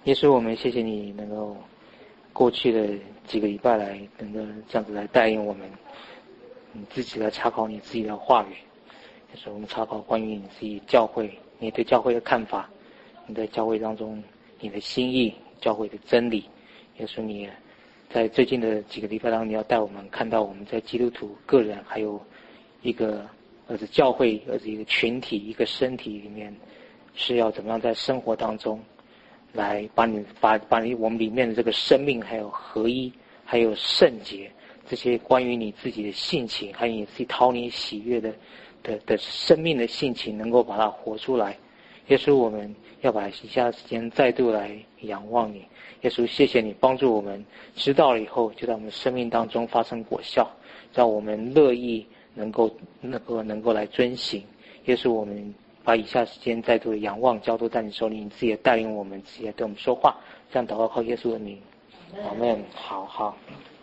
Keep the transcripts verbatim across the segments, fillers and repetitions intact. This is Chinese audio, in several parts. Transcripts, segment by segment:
耶稣，我们谢谢你能够过去的几个礼拜来能够这样子来带领我们，你自己来查考你自己的话语。耶稣，我们查考关于你自己教会，你对教会的看法，你在教会当中你的心意，教会的真理。耶稣，你在最近的几个礼拜当中，你要带我们看到我们在基督徒个人还有一个儿子教会儿子一个群体一个身体里面，是要怎么样在生活当中来把你把把你我们里面的这个生命还有合一还有圣洁，这些关于你自己的性情还有你自己讨你喜悦的的的生命的性情能够把它活出来。耶稣，我们要把以下时间再度来仰望你。耶稣，谢谢你帮助我们知道了以后就在我们生命当中发生果效，让我们乐意能够能够能够来遵行。耶稣，我们把以下时间再度的仰望交托在你手里，你自己也带领我们，自己也对我们说话，这样祷告靠耶稣的名，阿们。好好，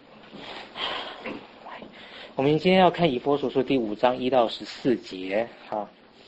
我们今天要看以弗所书第五章一到十四节。好，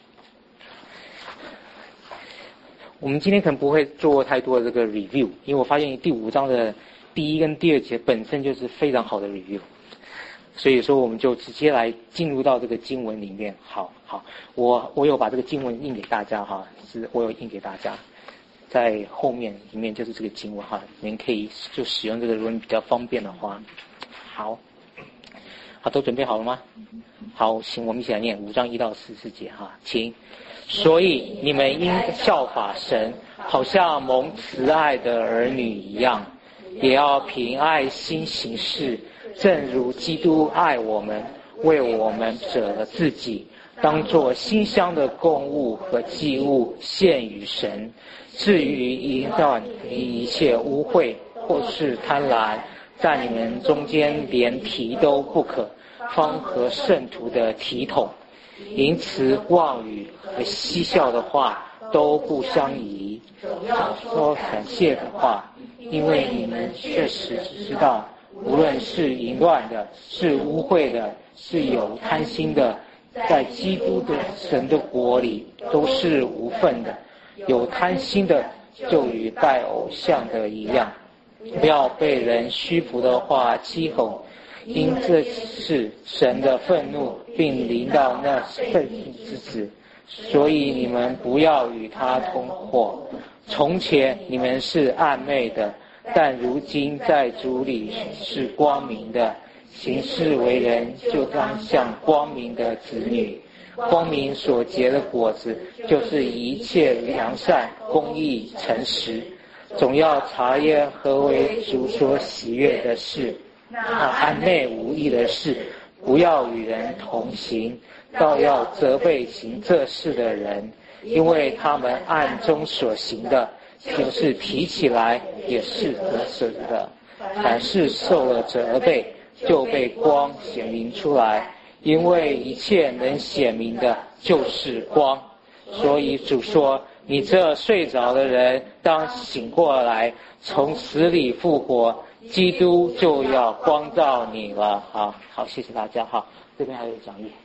我们今天可能不会做太多的这个 review， 因为我发现第五章的第一跟第二节本身就是非常好的 review， 所以说我们就直接来进入到这个经文里面。好好，我我有把这个经文印给大家哈，是我有印给大家，在后面里面就是这个经文哈，你们可以就使用这个，如果你比较方便的话。好，好，都准备好了吗？好，请我们一起来念五章一到十四节哈，请。所以你们应效法神，好像蒙慈爱的儿女一样，也要凭爱心行事，正如基督爱我们，为我们舍了自己，当作馨香的供物和祭物献于神。至于淫乱一切污秽或是贪婪，在你们中间连提都不可，方合圣徒的体统。淫词妄语和嬉笑的话都不相宜，少说感谢的话，因为你们确实知道，无论是淫乱的，是污秽的，是有贪心的，在基督的神的国里都是无份的。有贪心的就与拜偶像的一样，不要被人虚浮的话欺哄，因这是神的愤怒，并临到那愤怒之子，所以你们不要与他同伙。从前你们是暗昧的，但如今在主里是光明的，行事为人就当像光明的子女。光明所结的果子，就是一切良善、公义、诚实。总要查验何为主所喜悦的事。那暗昧无益的事，不要与人同行，倒要责备行这事的人，因为他们暗中所行的，就是提起来也是得损的。凡是受了责备，就被光显明出来，因为一切能显明的就是光。所以主说，你这睡着的人当醒过来，从死里复活，基督就要光照你了。好好，谢谢大家。好，这边还有讲义。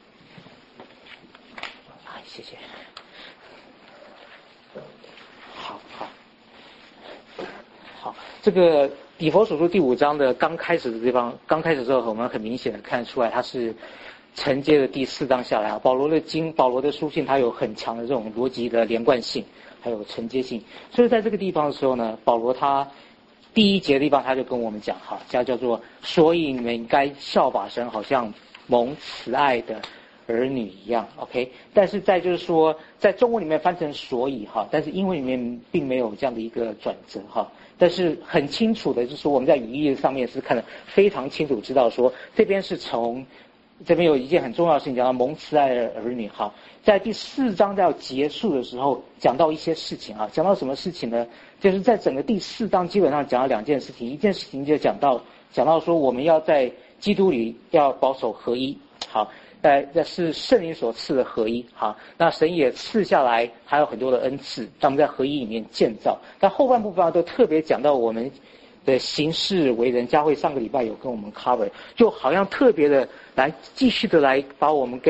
哎，谢谢。好好好，这个以弗所书第五章的刚开始的地方，刚开始的时候，我们很明显的看出来，它是承接的第四章下来啊。保罗的经，保罗的书信，它有很强的这种逻辑的连贯性，还有承接性。所以在这个地方的时候呢，保罗他第一节的地方他就跟我们讲哈，叫叫做，所以你们应该效法神，好像蒙慈爱的儿女一样 ，OK。但是在就是说，在中文里面翻成所以哈，但是英文里面并没有这样的一个转折哈。但是很清楚的就是说，我们在语义上面是看得非常清楚，知道说这边是从这边有一件很重要的事情，讲到蒙慈爱的儿女哈。在第四章要结束的时候，讲到一些事情啊，讲到什么事情呢？就是在整个第四章基本上讲到两件事情，一件事情就讲到讲到说我们要在基督里要保守合一，好，呃，这是圣灵所赐的合一，好，那神也赐下来还有很多的恩赐，让我们在合一里面建造。但后半部分都特别讲到我们的行事为人，佳慧上个礼拜有跟我们 cover， 就好像特别的来继续的来把我们跟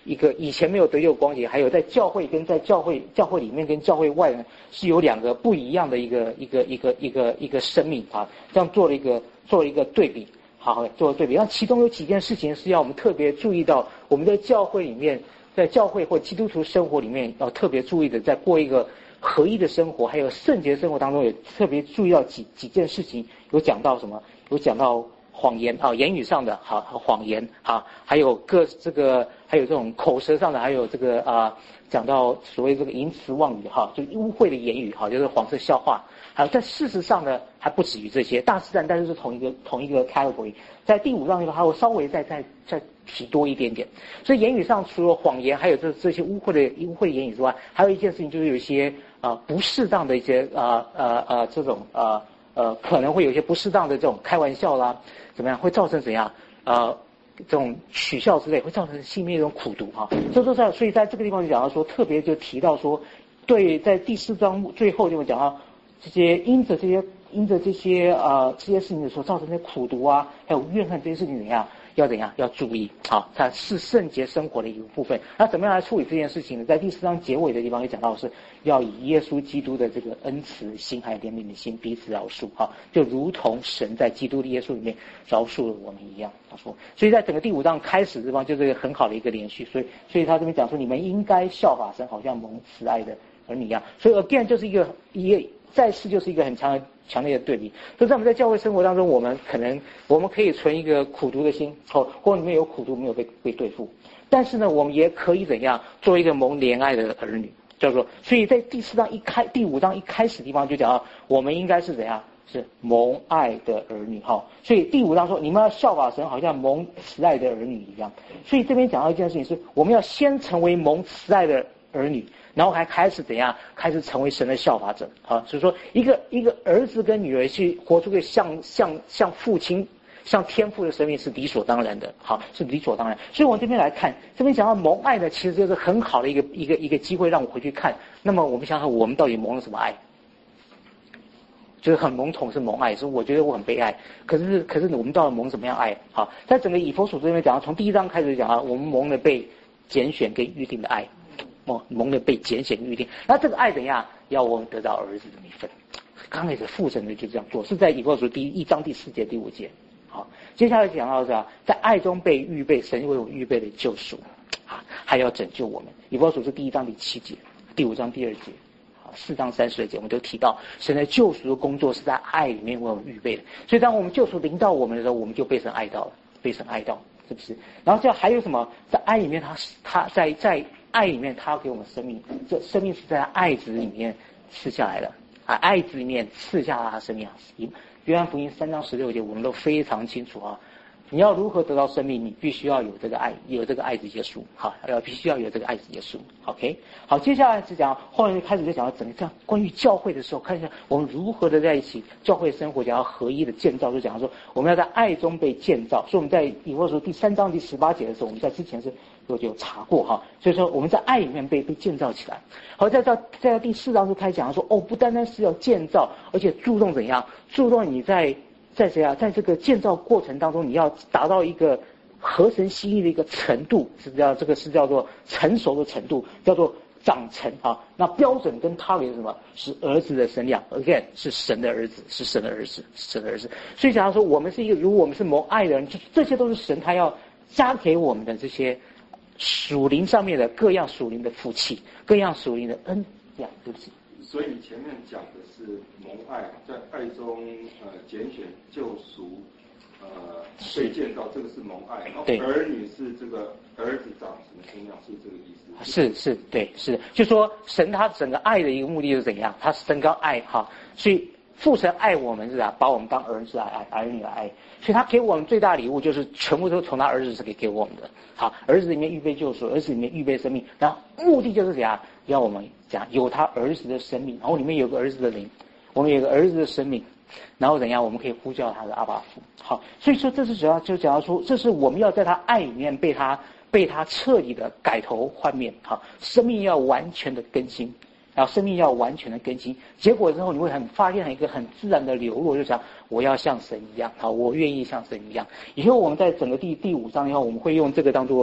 一个以前没有得救光景，还有在教会跟在教会教会里面跟教会外呢，是有两个不一样的一个一个一个一个一个生命啊，这样做了一个做了一个对比，好，做了对比。那其中有几件事情是要我们特别注意到，我们在教会里面，在教会或基督徒生活里面要特别注意的，在过一个合一的生活，还有圣洁生活当中，也特别注意到几几件事情，有讲到什么？有讲到谎言啊，言语上的好谎言啊，还有各这个还有这种口舌上的，还有这个啊，讲到所谓这个淫词妄语哈，就污秽的言语哈，就是黄色笑话。还有在事实上呢，还不止于这些，大自然但是是同一个同一个 category。在第五章里头，还会稍微再再再提多一点点。所以言语上除了谎言，还有这这些污秽的污秽的言语之外，还有一件事情就是有一些啊、呃、不适当的一些啊呃呃这种啊。呃呃，可能会有一些不适当的这种开玩笑啦，怎么样，会造成怎样？呃，这种取笑之类，会造成性命一种苦毒哈。所以说在，所以在这个地方就讲到说，特别就提到说，对，在第四章最后就会讲到这些因着这些因着这些呃这些事情的时候造成的苦毒啊，还有怨恨这些事情怎样？要怎样？要注意，好，它是圣洁生活的一个部分。那怎么样来处理这件事情呢？在第四章结尾的地方就讲到是要以耶稣基督的这个恩慈心还有怜悯的心彼此饶恕，哈，就如同神在基督的耶稣里面饶恕了我们一样。他说，所以在整个第五章开始的地方就是一个很好的一个连续。所以，所以他这边讲说，你们应该效法神，好像蒙慈爱的儿女一样。所以 again 就是一个一个再次就是一个很强的。强烈的对比，所以在我们在教会生活当中，我们可能我们可以存一个苦毒的心，哦，或里面有苦毒没有被被对付，但是呢，我们也可以怎样做一个蒙怜爱的儿女，叫做，所以在第四章一开，第五章一开始的地方就讲到，我们应该是怎样，是蒙爱的儿女，哈，所以第五章说你们要效法神，好像蒙慈爱的儿女一样，所以这边讲到一件事情是，我们要先成为蒙慈爱的儿女。然后还开始怎样？开始成为神的效法者啊！所以说，一个一个儿子跟女儿去活出个像像像父亲、像天父的生命是理所当然的，好，是理所当然。所以我这边来看，这边讲到蒙爱呢，其实就是很好的一个一个一个机会，让我回去看。那么我们想想，我们到底蒙了什么爱？就是很笼统是蒙爱，所以我觉得我很悲哀。可是可是我们到底蒙什么样爱？好，在整个以弗所这边讲到，从第一章开始讲到，我们蒙了被拣选跟预定的爱。蒙蒙了被拣选预定，那这个爱怎样？要我们得到儿子的那份。刚开始父神的就这样做，是在以弗所第一章第四节第五节。好，接下来讲到是吧，在爱中被预备，神为我们预备的救赎啊，还要拯救我们。以弗所是第一章第七节，第五章第二节，啊，四章三十节，我们都提到神的救赎的工作是在爱里面为我们预备的。所以当我们救赎临到我们的时候，我们就被神爱到了，被神爱到，是不是？然后这还有什么？在爱里面他，他他在在。爱里面，他要给我们生命，这生命是在爱子里面赐下来的啊！爱子里面赐下他的生命啊！约翰福音三章十六节，我们都非常清楚啊！你要如何得到生命？你必须要有这个爱，有这个爱子耶稣，好，要必须要有这个爱子耶稣。OK， 好，接下来是讲，后来就开始就讲到整个这样关于教会的时候，看一下我们如何的在一起，教会生活讲到合一的建造，就讲说我们要在爱中被建造。所以我们在以弗所第三章第十八节的时候，我们在之前是有有查过哈，所以说我们在爱里面被被建造起来。好，在到在第四章就开始讲说，哦，不单单是要建造，而且注重怎样，注重你在。在谁啊？在这个建造过程当中，你要达到一个合神心意的一个程度，是叫这个是叫做成熟的程度，叫做长成啊。那标准跟他为什么？是儿子的身量 ，again 是神的儿子，是神的儿子，是神的儿子。所以假如说我们是一个，如果我们是蒙爱的人，这这些都是神他要加给我们的这些属灵上面的各样属灵的福气，各样属灵的恩，这样对不起。 所以前面讲的是蒙爱，在爱中呃拣选救赎，呃被建造，这个是蒙爱。然后儿女是这个儿子长成的身量，是这个意思。 是是，对，是，就说神他整个爱的一个目的是怎样？他神高爱哈，所以父神爱我们是啊，把我们当儿子来爱，儿女来爱。所以他给我们最大礼物就是全部都从他儿子是给给我们的。好，儿子里面预备救赎，儿子里面预备生命，然后目的就是怎样？要我们讲有他儿子的生命，然后里面有个儿子的灵，我们有个儿子的生命，然后怎样？我们可以呼叫他的阿爸父。好，所以说这是主要就讲到说，这是我们要在他爱里面被他被他彻底的改头换面。好，生命要完全的更新，然后生命要完全的更新。结果之后你会很发现一个很自然的流露，就讲我要像神一样，好，我愿意像神一样。以后我们在整个第第五章以后，我们会用这个当做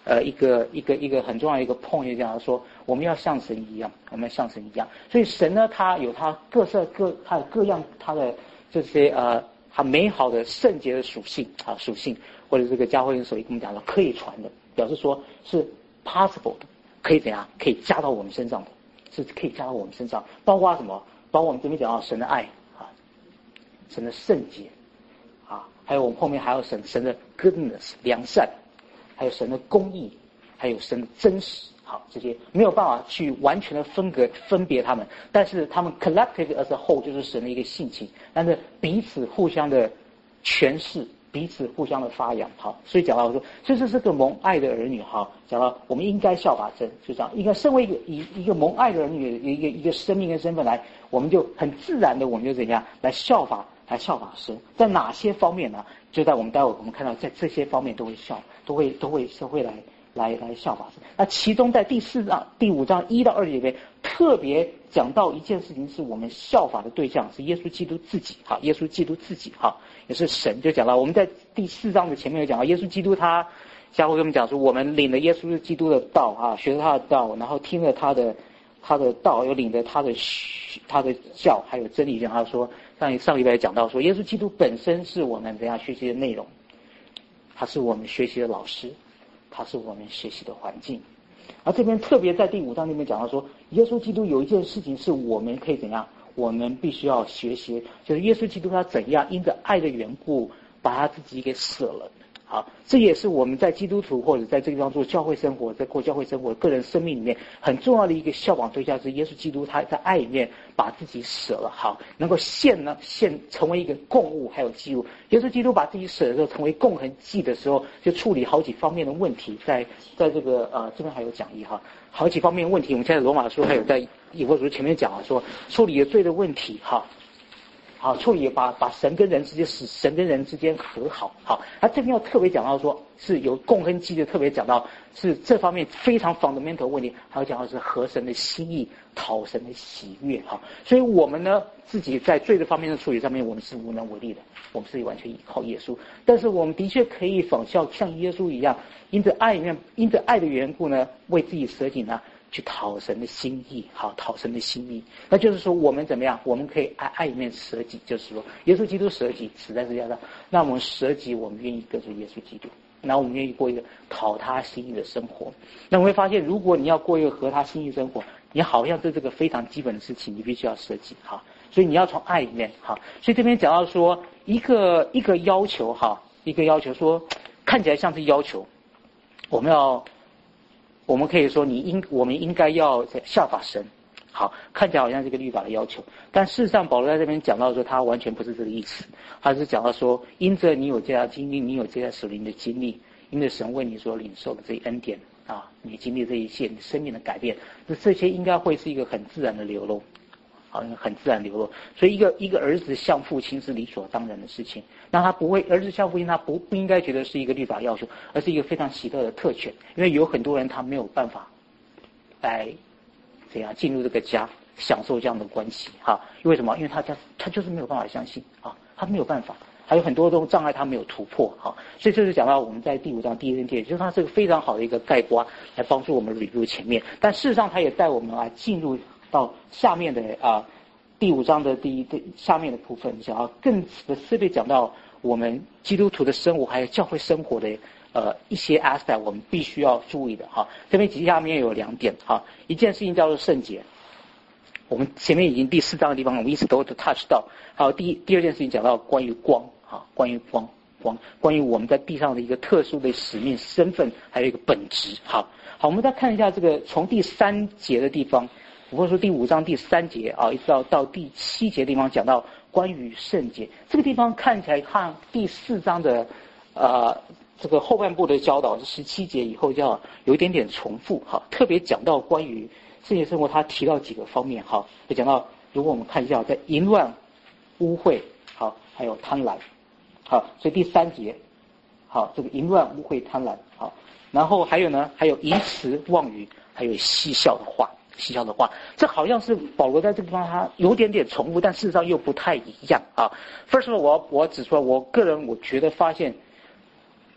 呃一个一个一个很重要的一个 point， 就讲说我们要像神一样，我们要像神一样。所以神呢，他有他各色各他的各样他的这些呃很美好的圣洁的属性啊属性，或者这个教会所跟我们讲的可以传的，表示说是 possible 的，可以怎样可以加到我们身上的，是可以加到我们身上，包括什么？包括我们这边讲到神的爱啊，神的圣洁啊，还有我们后面还有神神的 goodness 良善，还有神的公义，还有神的真实。好，这些没有办法去完全的分隔分别他们，但是他们 collective as a whole 就是神的一个性情，但是彼此互相的诠释，彼此互相的发扬。好，所以讲到说，所以这是个蒙爱的儿女。好，讲到我们应该效法神，就这样，应该身为一个一一个蒙爱的儿女，一个一个生命跟身份来，我们就很自然的，我们就怎样来效法，来效法神。在哪些方面呢？就在我们待会我们看到，在这些方面都会效，都会都会都会来。来来效法神。那其中在第四章、第五章一到二节里面，特别讲到一件事情，是我们效法的对象是耶稣基督自己。好，耶稣基督自己，好，也是神。就讲到我们在第四章的前面有讲到，耶稣基督他，下回跟我们讲说，我们领了耶稣基督的道啊，学了他的道，然后听了他的他的道，又领着他的他的教，还有真理。然后说上上礼拜讲到说，耶稣基督本身是我们怎样学习的内容，他是我们学习的老师。它是我们学习的环境。而这边特别在第五章里面讲到说，耶稣基督有一件事情是我们可以怎样，我们必须要学习，就是耶稣基督他怎样因着爱的缘故把他自己给舍了。好，这也是我们在基督徒或者在这个地方做教会生活，在过教会生活个人生命里面很重要的一个效仿对象，是耶稣基督他在爱里面把自己舍了。好，能够献呢献成为一个供物还有祭物。耶稣基督把自己舍的时候，成为供和祭的时候，就处理好几方面的问题。在在这个呃这边还有讲义哈，好几方面的问题。我们现在罗马书还有在以弗所书前面讲了说处理了罪的问题哈。好，处理把把神跟人之间使神跟人之间和好。好，他这边要特别讲到说，是有供跟祭的，特别讲到是这方面非常 fundamental 问题，还有讲到是合神的心意，讨神的喜悦。好，所以我们呢自己在罪的方面的处理上面，我们是无能为力的，我们是完全依靠耶稣。但是我们的确可以仿效像耶稣一样，因着爱里面，因着爱的缘故呢，为自己舍己呢。去讨神的心意，好，讨神的心意，那就是说我们怎么样？我们可以爱爱里面舍己，就是说耶稣基督舍己死在十字架上，那我们舍己，我们愿意跟随耶稣基督，那我们愿意过一个讨他心意的生活。那我们会发现，如果你要过一个合他心意生活，你好像是这个非常基本的事情，你必须要舍己，哈。所以你要从爱里面，哈。所以这边讲到说一个一个要求，哈，一个要求说看起来像是要求，我们要。我们可以说，你应我们应该要效法神，好，看起来好像是一个律法的要求，但事实上保罗在这边讲到说，他完全不是这个意思，他是讲到说，因着你有这样经历，你有这样属灵的经历，因着神为你所领受的这一恩典啊，你经历这一切，你生命的改变，那这些应该会是一个很自然的流露。好，很自然流露，所以一个一个儿子像父亲是理所当然的事情。那他不会，儿子像父亲，他不不应该觉得是一个律法要求，而是一个非常喜乐的特权。因为有很多人他没有办法来怎样进入这个家，享受这样的关系哈。因为什么？因为他家他就是没有办法相信啊，他没有办法，还有很多种障碍他没有突破哈。所以这就讲到我们在第五章第一跟第二，就是它是个非常好的一个概括，来帮助我们 review 前面。但事实上，它也带我们来进入。到下面的啊、呃、第五章的第一的下面的部分，想要更 specific 讲到我们基督徒的生活还有教会生活的呃一些 aspect， 我们必须要注意的哈。这边下面有两点哈，一件事情叫做圣洁，我们前面已经第四章的地方我们一直都 touch 到。还有第第二件事情讲到关于光哈，关于光光，关于我们在地上的一个特殊的使命身份，还有一个本质。好，好，我们再看一下这个从第三节的地方。或者说第五章第三节啊，一直到到第七节的地方讲到关于圣洁，这个地方看起来和第四章的呃这个后半部的教导是十七节以后叫有一点点重复哈，特别讲到关于圣洁生活，他提到几个方面哈，就讲到如果我们看一下在淫乱、污秽好，还有贪婪好，所以第三节好，这个淫乱、污秽、贪婪好，然后还有呢，还有淫词、妄语，还有嬉笑的话。嬉笑的话，这好像是保罗在这个地方他有点点重复，但事实上又不太一样啊。First of all， 我要我要指出来，我个人我觉得发现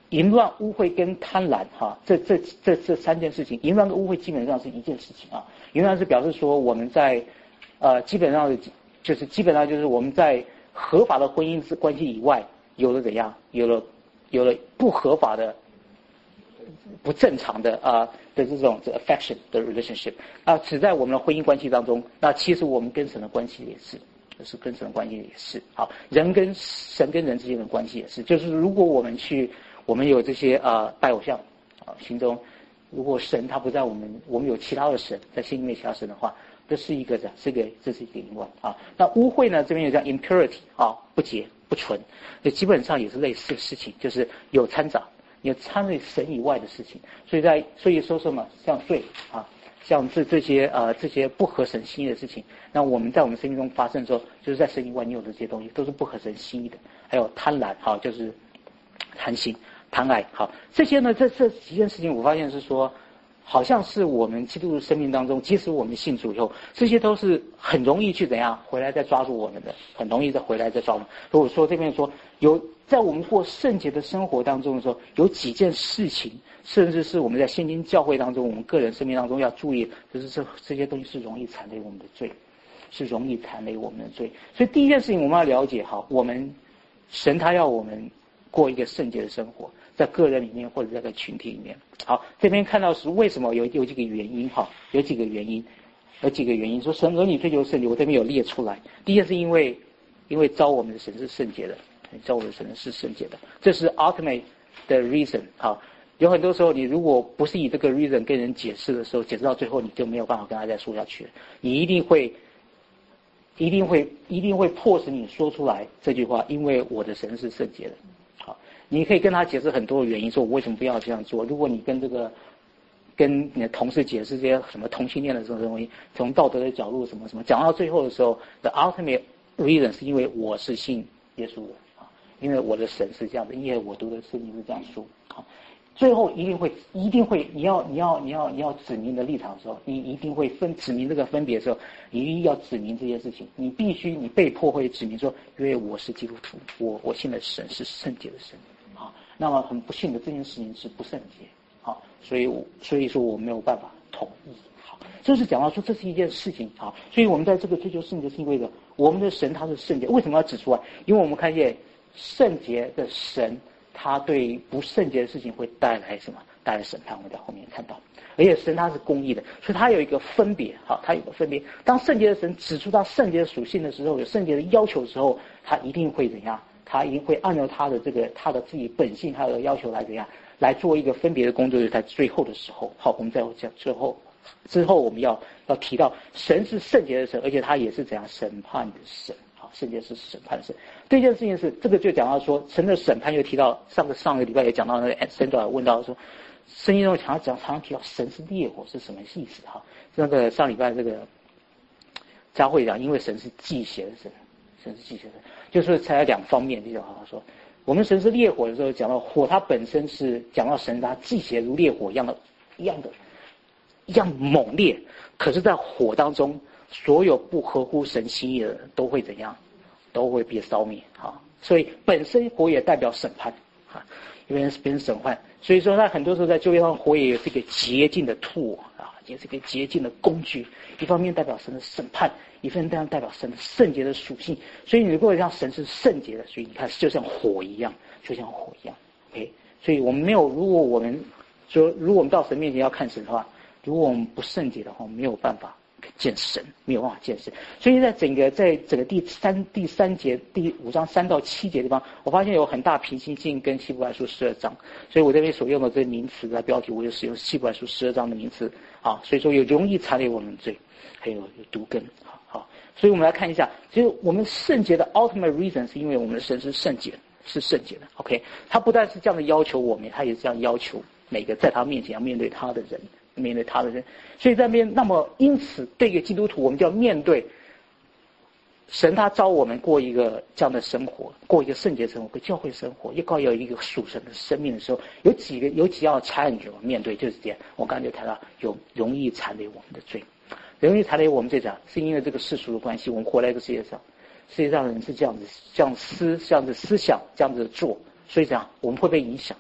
淫乱、污秽跟贪婪，哈，这这这这三件事情，淫乱跟污秽基本上是一件事情啊。淫乱是表示说我们在，呃，基本上就是基本上就是我们在合法的婚姻关系以外，有了怎样，有了有了不合法的、不正常的啊、呃、的这种这 affection 的 relationship 啊，只在我们的婚姻关系当中，那其实我们跟神的关系也是。是跟神的关系也是好，人跟神跟人之间的关系也是，就是如果我们去，我们有这些呃拜偶像啊，心中如果神他不在我们，我们有其他的神在心里面其他神的话，这是一个的，这个这是一个淫乱啊。那污秽呢，这边有叫 impurity 啊，不洁不纯，这基本上也是类似的事情，就是有掺杂，有掺入神以外的事情，所以在所以说什么像罪啊。像这这些呃这些不合神心意的事情，那我们在我们生命中发生的时候，就是在神以外你有的这些东西都是不合神心意的。还有贪婪，好，就是贪心、贪爱，好，这些呢，这这几件事情，我发现是说，好像是我们基督徒生命当中，即使我们信主以后，这些都是很容易去怎样回来再抓住我们的，很容易再回来再抓我们。如果说这边说有在我们过圣洁的生活当中的时候，有几件事情。甚至是我们在现今教会当中，我们个人生命当中要注意，就是这这些东西是容易缠累我们的罪，是容易缠累我们的罪。所以第一件事情我们要了解好，我们神他要我们过一个圣洁的生活，在个人里面或者在个群体里面。好，这边看到是为什么有有几个原因哈，有几个原因，有几个原因说神儿女追求圣洁，我这边有列出来。第一件是因为因为招我们的神是圣洁的，招我们的神是圣洁的，这是 ultimate 的 reason 好。有很多时候，你如果不是以这个 reason 跟人解释的时候，解释到最后，你就没有办法跟他再说下去了。你一定会，一定会，一定会迫使你说出来这句话，因为我的神是圣洁的。好，你可以跟他解释很多的原因，说我为什么不要这样做。如果你跟这个，跟你的同事解释这些什么同性恋的这种东西，从道德的角度什么什么，讲到最后的时候 ，the ultimate reason 是因为我是信耶稣的啊，因为我的神是这样的，因为我读的圣经是这样说啊。最后一定会，一定会，你要，你要，你要，你要指明的立场的时候，你一定会分指明这个分别的时候，你一定要指明这件事情。你必须，你被迫会指明说，因为我是基督徒，我我信的神是圣洁的神，啊，那么很不幸的这件事情是不圣洁，啊，所以我所以说我没有办法同意，好，就是讲到说这是一件事情，好，所以我们在这个追求圣洁是因为的，我们的神他是圣洁，为什么要指出来？因为我们看见圣洁的神。他对不圣洁的事情会带来什么？带来审判，我们在后面看到。而且神他是公义的，所以他有一个分别，好，他有一个分别。当圣洁的神指出他圣洁的属性的时候，有圣洁的要求的时候，他一定会怎样？他一定会按照他的这个他的自己本性，他的要求来怎样来做一个分别的工作。就在最后的时候，好，我们在讲最后之后，我们要要提到神是圣洁的神，而且他也是怎样审判的神。圣洁是审判神。第一件事情是，这个就讲到说，神的审判又提到上个上个礼拜也讲到那个 Sandra 问到说，圣经中常常讲常常提到神是烈火是什么意思哈？那个上礼拜这个佳慧讲，因为神是忌邪的神，神是忌邪的神，就是才有两方面，就讲好说，我们神是烈火的时候，讲到火，它本身是讲到神它忌邪如烈火一样的，一样的，一样猛烈，可是，在火当中。所有不合乎神心意的人都会怎样？都会被烧灭啊！所以本身火也代表审判啊，因为是别人审判，所以说他很多时候在旧约上火也是个洁净的 tool 啊，也是个洁净的工具。一方面代表神的审判，一方面代表神的圣洁的属性。所以你如果让神是圣洁的，所以你看就像火一样，就像火一样。OK， 所以我们没有，如果我们说，如果我们到神面前要看神的话，如果我们不圣洁的话，我们没有办法。见神没有办法见神，所以在整个在整个第三第三节第五章三到七节地方，我发现有很大平行性跟希伯来书十二章，所以我这边所用的这个名词的标题，我就使用希伯来书十二章的名词啊，所以说有容易缠累我们罪，还有有毒根，好，好，所以我们来看一下，其实我们圣洁的 ultimate reason 是因为我们的神是圣洁，是圣洁的 ，OK， 他不但是这样的要求我们，他也是这样要求每个在他面前要面对他的人。面对他的人，所以在面，那么因此，对一个基督徒，我们就要面对神，他召我们过一个这样的生活，过一个圣洁生活，过教会生活，也搞有一个属神的生命的时候，有几个有几样 challenge 我们面对，就是这样。我刚才就谈到，有容易缠累我们的罪，容易缠累我们罪长，是因为这个世俗的关系，我们活在这个世界上，世界上的人是这样子，这样思，这样子思想，这样子做，所以这样我们会被影响。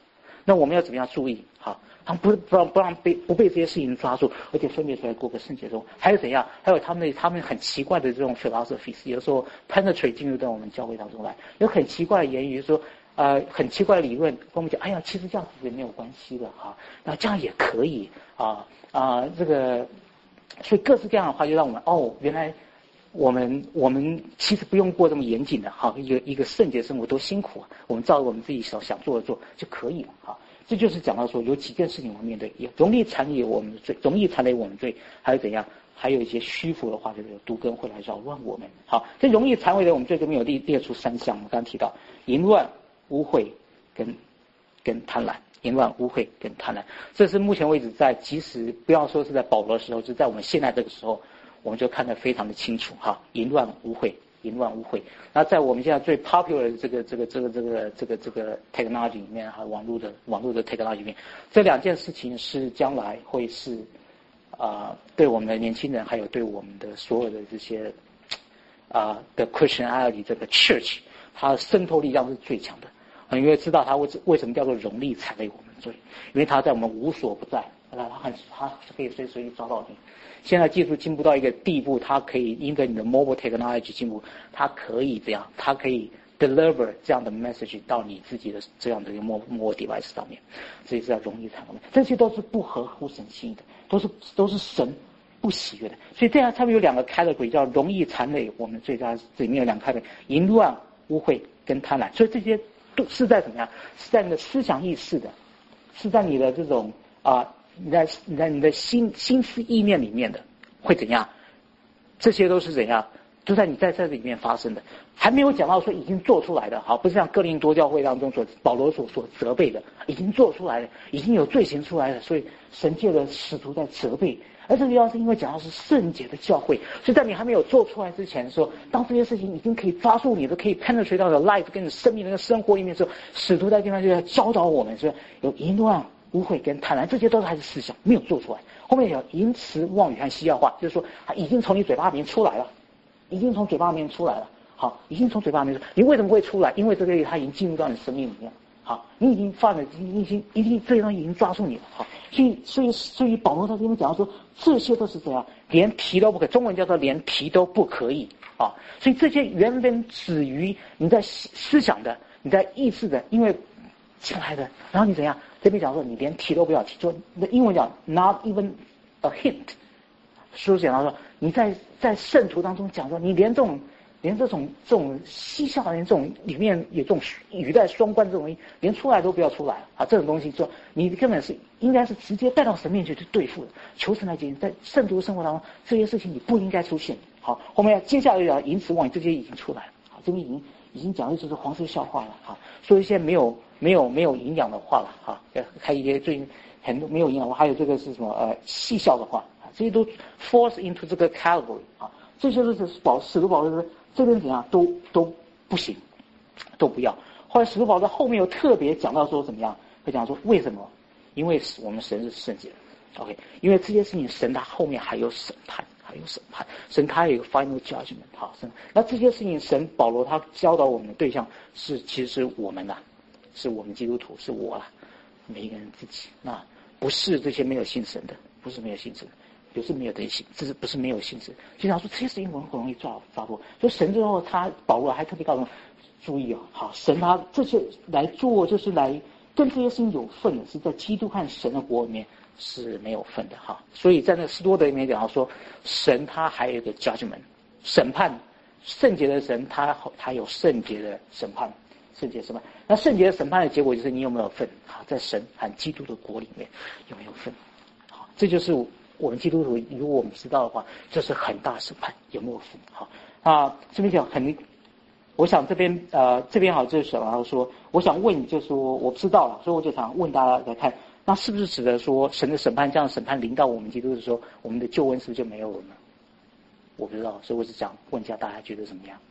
那我们要怎么样注意？好，他们不不让不让被不被这些事情抓住，而且分别出来过个圣洁中。还有怎样？还有他们的他们很奇怪的这种 philosophies， 有的时候 penetrate 进入到我们教会当中来，有很奇怪的言语说。呃，很奇怪的理论跟我们讲，哎呀，其实这样子也没有关系的哈，那这样也可以啊啊，这个，所以各式各样的话就让我们哦，原来我们我们其实不用过这么严谨的哈，一个一个圣洁生活多辛苦啊，我们照着我们自己想想做的做就可以了哈。这就是讲到说有几件事情我们面对，也容易缠累我们的罪，容易缠累我们罪，还有怎样？还有一些虚浮的话，就是有毒根会来扰乱我们。好，这容易缠累的我们罪这边有列列出三项，我刚刚提到淫乱。污秽跟跟贪婪，淫乱、污秽跟贪婪，这是目前为止在即使不要说是在保罗的时候，就在我们现在这个时候，我们就看得非常的清楚哈。淫乱、污秽，淫乱、污秽。那在我们现在最 popular 的这个这个这个这个这个这个 technology 里面，还有网络的网络的 technology 里面，这两件事情是将来会是啊、呃，对我们的年轻人，还有对我们的所有的这些啊、呃、的 Christianity 这个 church， 它的渗透力量是最强的。因为知道它为为什么叫做容易踩累我们罪，因为它在我们无所不在，它很它可以随时随地抓到你。现在技术进步到一个地步，它可以因着你的 mobile technology 进步，它可以这样，它可以 deliver 这样的 message 到你自己的这样的一个 mobile device 上面，所以是要容易踩我们。这些都是不合乎神心意的，都是都是神不喜悦的。所以这样他们有两个 category 叫容易缠累我们罪，在里面有两个 category， 淫乱、污秽跟贪婪。所以这些是在怎么样？是在你的思想意识的，是在你的这种啊、呃，你在你在你的心心思意念里面的，会怎样？这些都是怎样？都在你在这里面发生的，还没有讲到说已经做出来的，好，不是像哥林多教会当中所保罗所所责备的，已经做出来了，已经有罪行出来了，所以神借着使徒在责备。而这个地方是因为讲到是圣洁的教会，所以在你还没有做出来之前的时候，当这些事情已经可以抓住你的，可以 penetrate 到的 life 跟你生命的那个生活里面的时候，使徒在地方就在教导我们说，有淫乱、污秽跟贪婪，这些都是还是思想没有做出来。后面有淫词妄语和嬉笑话，就是说它已经从你嘴巴里面出来了，已经从嘴巴里面出来了。好，已经从嘴巴里面出来，你为什么会出来？因为这个它已经进入到你生命里面。好，你已经犯了，你已经一定这些东西已经抓住你了。好，所以所以所以保罗在这边讲到说，这些都是怎样，连提都不可，中文叫做连提都不可以啊。所以这些原本止于你在思想的，你在意识的，因为进来的，然后你怎样？这边讲说你连提都不要提，说那英文讲 not even a hint， 书讲到说你在在圣徒当中讲说你连这种。连这种这种嬉笑，连这种里面有这种语带双关这种东西，连出来都不要出来啊！这种东西，说你根本是应该是直接带到神面前去对付的，求神来解决。在圣徒的生活当中，这些事情你不应该出现。好，后面接下来讲淫词妄语，这些已经出来了。好，这边已经已经讲的就是黄色笑话了。哈，说一些没有没有没有营养的话了。哈，开一些最近很多没有营养的话，还有这个是什么呃戏笑的话，这些都 force into 这个 category 啊，这些都是保使徒保罗。这边怎样都都不行，都不要。后来使徒保罗后面又特别讲到说怎么样，会讲说为什么？因为我们神是圣洁的 ，OK？ 因为这些事情神他后面还有审判，还有审判，神他有一个 final judgment， 好，神。那这些事情神保罗他教导我们的对象是其实是我们啦，是我们基督徒，是我啦，每一个人自己，那不是这些没有信神的，不是没有信神的。有是没有的信，这是不是没有信心？经常说这些事情我们很容易抓抓住。所以神之后，他保罗还特别告诉我们，注意哦，好，神他这些来做，就是来跟这些事情有份的，是在基督和神的国里面是没有份的哈。所以在那斯多德里面讲到说，神他还有一个 judgment 审判，圣洁的神他他有圣洁的审判，圣洁审判。那圣洁的审判的结果就是你有没有份？好，在神和基督的国里面有没有份？好，这就是。我们基督徒，如果我们知道的话，这是很大审判，有没有分？好啊，这边讲很，我想这边呃这边好就是然后说，我想问，就是说我不知道了，所以我就想问大家来看，那是不是指的说神的审判这样审判临到我们基督的时候，我们的救恩是不是就没有了呢？我不知道，所以我只想问一下大家觉得怎么样？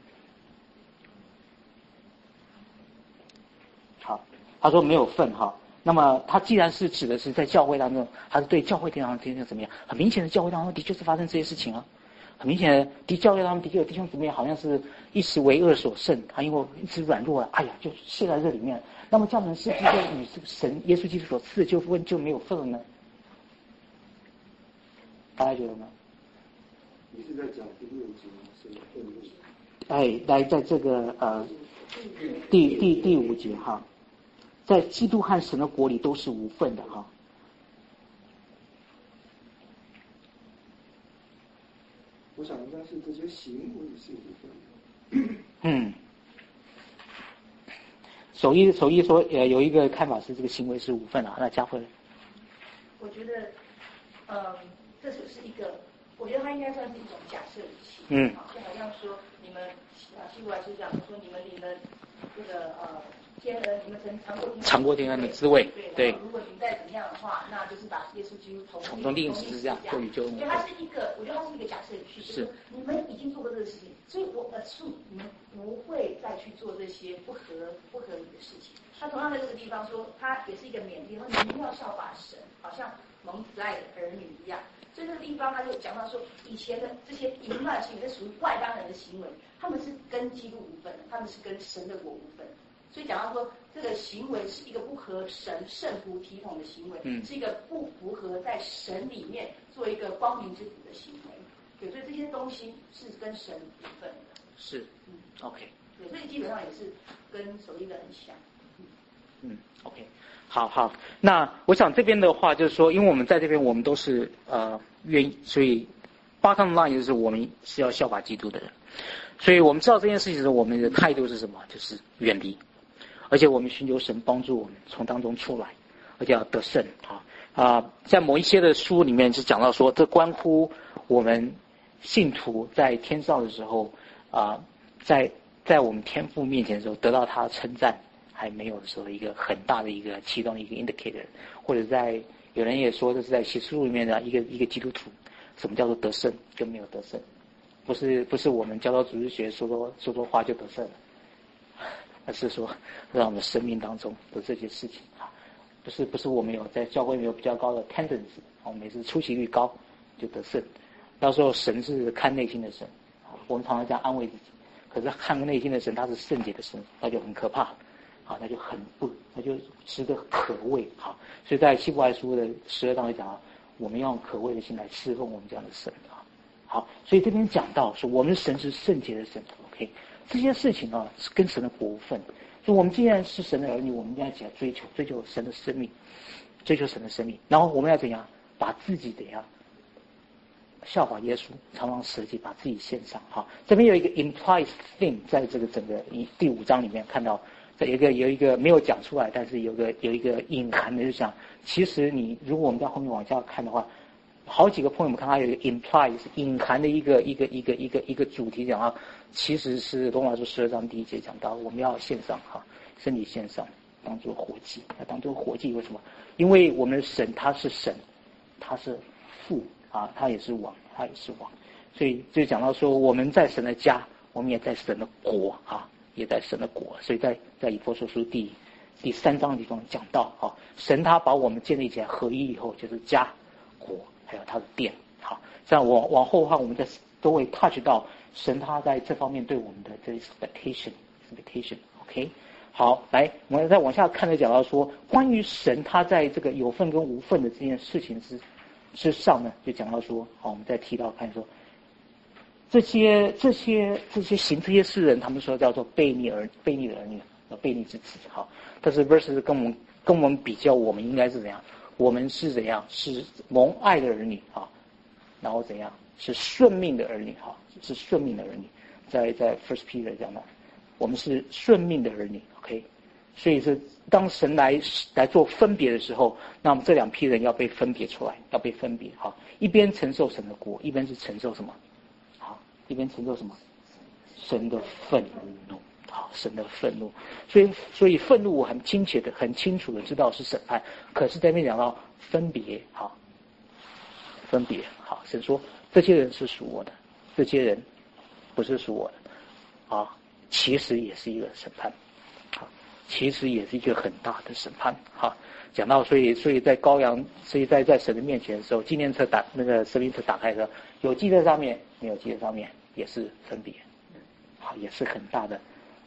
好，他说没有份哈。那么，它既然是指的是在教会当中，还是对教会当中今天怎么样？很明显的，教会当中的确是发生这些事情啊。很明显的，的教会当中的确有弟兄姊妹好像是一时为恶所胜，他因为一直软弱了，哎呀，就陷在这里面。 那么这样是不是就与神耶稣基督所赐的救恩就没有份了呢？大家觉得呢？ 你是在讲第六节吗？是愤怒？ 哎，来，在这个呃第第第五节哈，在基督和神的国里都是无份的哈。 我想应该是这些行为是无份的。 嗯，手艺手艺说呃有一个看法是这个行为是无份的，那佳慧， 我觉得，呃，这就是一个，我觉得它应该算是一种假设语气， 嗯， 就好像说你们啊，希伯来书讲说你们领了这个呃天恩，你们曾尝过尝过天恩的滋味，对。 如果你们再怎么样的话，那就是把耶稣基督从从中钉十字架，过于救恩。 所以它是一个，我觉得它是一个假设语气，就是你们已经做过这个事情，所以我 assume 你们不会再去做这些不合不合理的事情。他同样在这个地方说，他也是一个勉励，说你们要效法神，好像蒙慈爱的儿女一样。所以这个地方他就讲到说，以前的这些淫乱行为是属于外邦人的行为，他们是跟基督无分的，他们是跟神的国无分。所以讲到说，这个行为是一个不合神圣服体统的行为， 嗯， 是一个不符合在神里面做一个光明之子的行为。对，所以这些东西是跟神无分的。 是，嗯 ，OK。 对，所以基本上也是跟手艺的很像。 嗯 ，OK， 好好，那我想这边的话就是说，因为我们在这边我们都是呃愿意，所以 bottom line 就是我们是要效法基督的人，所以我们知道这件事情的时候，我们的态度是什么？就是远离，而且我们寻求神帮助我们从当中出来，而且要得胜啊啊！在某一些的书里面是讲到说，这关乎我们信徒在天上的时候啊，在在我们天父面前的时候得到他的称赞。还没有的时候，一个很大的一个其中的一个 indicator， 或者在有人也说这是在启示录里面的一个一个基督徒，什么叫做得胜跟没有得胜，不是不是我们教导组织学说说说说话就得胜了，而是说让我们生命当中的这些事情啊，不是不是我们有在教会里面有比较高的 tendency， 我们每次出席率高就得胜，到时候神是看内心的神，我们常常这样安慰自己，可是看内心的神他是圣洁的神，那就很可怕。啊，那就很不，那就值得可畏。好，所以在希伯来书的十二章里讲啊，我们要用可畏的心来侍奉我们这样的神啊。好，所以这边讲到说，我们神是圣洁的神 ，OK， 这些事情啊是跟神的国无分。所以我们既然是神的儿女，我们应该起来追求，追求神的生命，追求神的生命。然后我们要怎样把自己怎样效法耶稣，常常舍己，把自己献上。好，这边有一个 implied thing， 在这个整个第五章里面看到。有一个有一个没有讲出来，但是有个有一个隐含的，就想，其实你如果我们在后面往下看的话，好几个朋友们看，它有一个 imply 是隐含的一个一个一个一个一个主题讲啊，其实是罗马书十二章第一节讲到，我们要献上哈，身体献上，当做活祭，要当做活祭，为什么？因为我们的神他是神，他是父啊，他也是王，他也是王，所以就讲到说，我们在神的家，我们也在神的国啊。也在神的国，所以在在以弗所书第第三章的地方讲到啊，神他把我们建立起来合一以后，就是家、国还有他的殿。好，这样往往后的话，我们在都会 touch 到神他在这方面对我们的这 expectation expectation。OK， 好，来我们再往下看的讲到说，关于神他在这个有份跟无份的这件事情之之上呢，就讲到说，好，我们再提到看说。这些这些这些行这些事人，他们说叫做悖逆儿悖逆的儿女，悖逆之子。好，但是 verse 跟我们跟我们比较，我们应该是怎样？我们是怎样？是蒙爱的儿女啊，然后怎样？是顺命的儿女哈，是顺命的儿女。在在 First Peter 讲的，我们是顺命的儿女。OK， 所以是当神来来做分别的时候，那么这两批人要被分别出来，要被分别。好，一边承受神的国，一边是承受什么？一边承受什么？神的愤怒，好，神的愤怒。所以，所以愤怒我很清楚的、很清楚的知道是审判。可是这边讲到分别，好，分别，好，神说这些人是属我的，这些人不是属我的，啊，其实也是一个审判，好，其实也是一个很大的审判，好。讲到，所以，所以在羔羊，所以在在神的面前的时候，纪念册打那个生命册打开的时候，有记在上面，没有记在上面，也是分别，好，也是很大的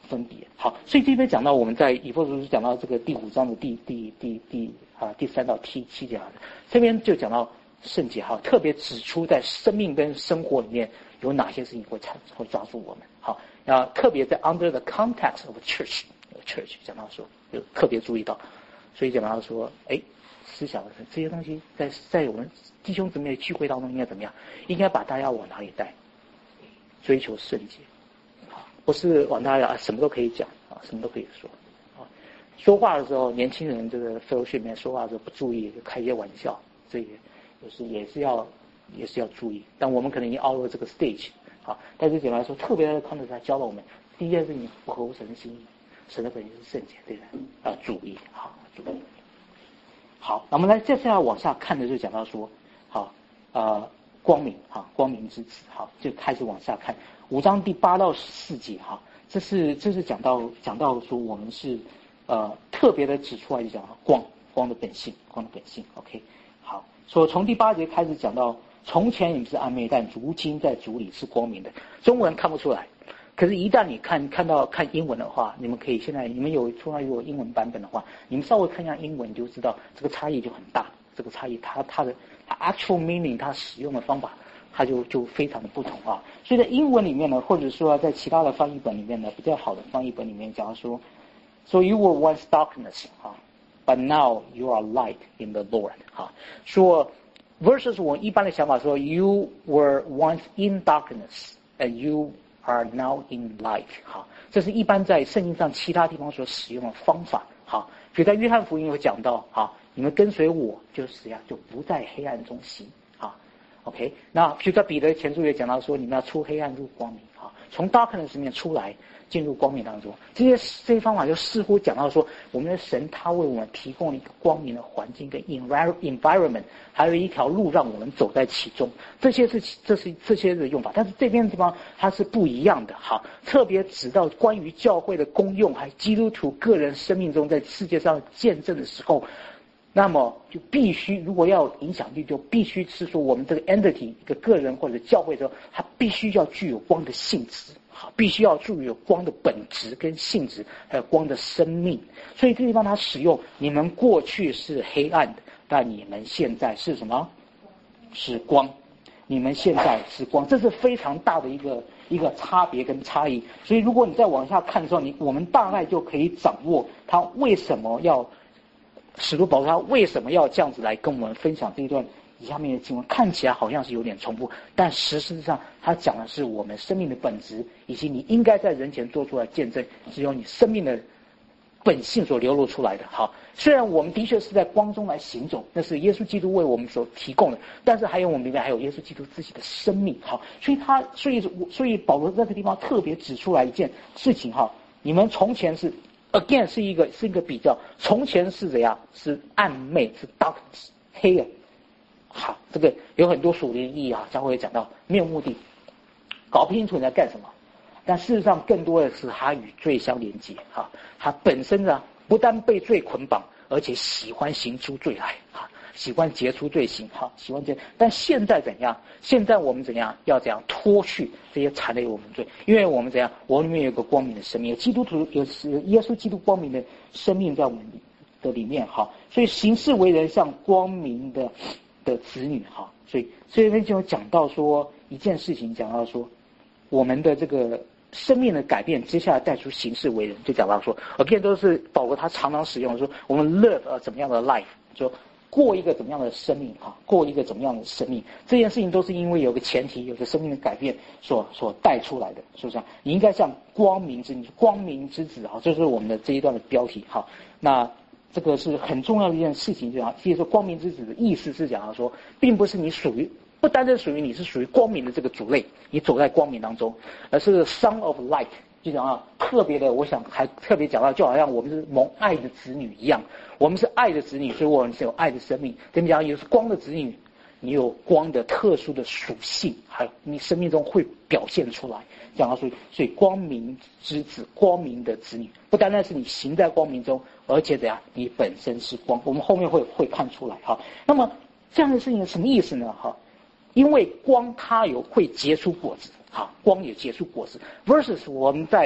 分别。好，所以这边讲到我们在以弗所书讲到这个第五章的第第第第啊第三到第七节，这边就讲到圣洁，哈，特别指出在生命跟生活里面有哪些事情会产会抓住我们。好，啊，特别在 under the context of church church 讲到说，就特别注意到，所以讲到说，哎，思想这些东西在在我们弟兄姊妹的聚会当中应该怎么样？应该把大家往哪里带？追求圣洁。不是往大家啊，什么都可以讲啊，什么都可以说啊。说话的时候，年轻人这个 fellowship 里面说话的时候不注意，就开一些玩笑，这个有时也是要也是要注意。但我们可能已经 out of 这个 stage 啊，但是简单来说，特别的 context 他教了我们，第一件事情不合乎神的心意，神的本性是圣洁，对不对？要注意，好，注意。好，那我们来接下来往下看的就讲到说，好，呃，光明哈，光明之子，好，就开始往下看。五章第八到十四节哈，这是这是讲到讲到说我们是呃特别的指出来就讲光光的本性，光的本性 ，OK， 好，所以从第八节开始讲到，从前你们是暗昧，但如今在主里是光明的。中文看不出来，可是，一旦你看看到看英文的话，你们可以现在你们有出来有英文版本的话，你们稍微看一下英文，你就知道这个差异就很大。这个差异，它它的它 actual meaning， 它使用的方法。它就就非常的不同啊，所以在英文里面呢，或者说在其他的翻译本里面呢，比较好的翻译本里面讲说 ，So you were once darkness 啊 ，but now you are light in the Lord 啊，说 versus 我一般的想法说 you were once in darkness and you are now in light 哈，这是一般在圣经上其他地方所使用的方法哈，比如在约翰福音有讲到哈，你们跟随我就是呀，就不在黑暗中行。OK， 那比如在彼得前书也讲到说，你们要出黑暗入光明啊，从 darkness 里面出来，进入光明当中。这些这些方法就似乎讲到说，我们的神他为我们提供了一个光明的环境跟 environment， 还有一条路让我们走在其中。这些是这是这些的用法，但是这边地方它是不一样的哈，特别指到关于教会的功用，还基督徒个人生命中在世界上见证的时候。那么就必须，如果要有影响力，就必须是说我们这个 entity 一个个人或者教会的时候，它必须要具有光的性质，好，必须要具有光的本质跟性质，还有光的生命。所以这地方它使用，你们过去是黑暗的，但你们现在是什么？是光。你们现在是光，这是非常大的一个一个差别跟差异。所以如果你再往下看的时候，你我们大概就可以掌握它为什么要。使徒保罗他为什么要这样子来跟我们分享这一段以下面的经文？看起来好像是有点重复，但实质上他讲的是我们生命的本质，以及你应该在人前做出来见证，只有你生命的本性所流露出来的。好，虽然我们的确是在光中来行走，那是耶稣基督为我们所提供的，但是还有我们里面还有耶稣基督自己的生命。好，所以他所以所以保罗在这个地方特别指出来一件事情哈，你们从前是。Again 是一个是一个比较，从前是怎样？是暗昧，是 darkness 黑暗。好，这个有很多属灵意义啊，将会讲到没有目的，搞不清楚你在干什么。但事实上更多的是它与罪相连接哈，它本身呢不但被罪捆绑，而且喜欢行出罪来哈。喜欢结出罪行，好，喜欢结。但现在怎样？现在我们怎样？要怎样脱去这些残累我们罪？因为我们怎样？我里面有个光明的生命，有基督徒，有耶稣基督光明的生命在我们的里面，好，所以行事为人像光明的的子女，好，所以所以那就讲到说一件事情，讲到说我们的这个生命的改变，接下来带出行事为人，就讲到说，而片都是保罗他常常使用说我们 live 呃怎么样的 life， 说。过一个怎么样的生命哈？过一个怎么样的生命？这件事情都是因为有个前提，有个生命的改变所所带出来的，是不是？你应该像光明之女，光明之子哈，这是我们的这一段的标题哈。那这个是很重要的一件事情，就讲，其实说光明之子的意思是讲说，并不是你属于，不单单属于你是属于光明的这个主类，你走在光明当中，而是 Son of Light。就讲啊，特别的，我想还特别讲到，就好像我们是蒙爱的子女一样，我们是爱的子女，所以我们是有爱的生命。跟你讲，也是光的子女，你有光的特殊的属性，还有你生命中会表现出来。讲到所以，所以光明之子，光明的子女，不单单是你行在光明中，而且怎样，你本身是光。我们后面会会看出来哈。那么这样的事情什么意思呢？哈，因为光它有会结出果子。好，光也结出果实 versus 我们在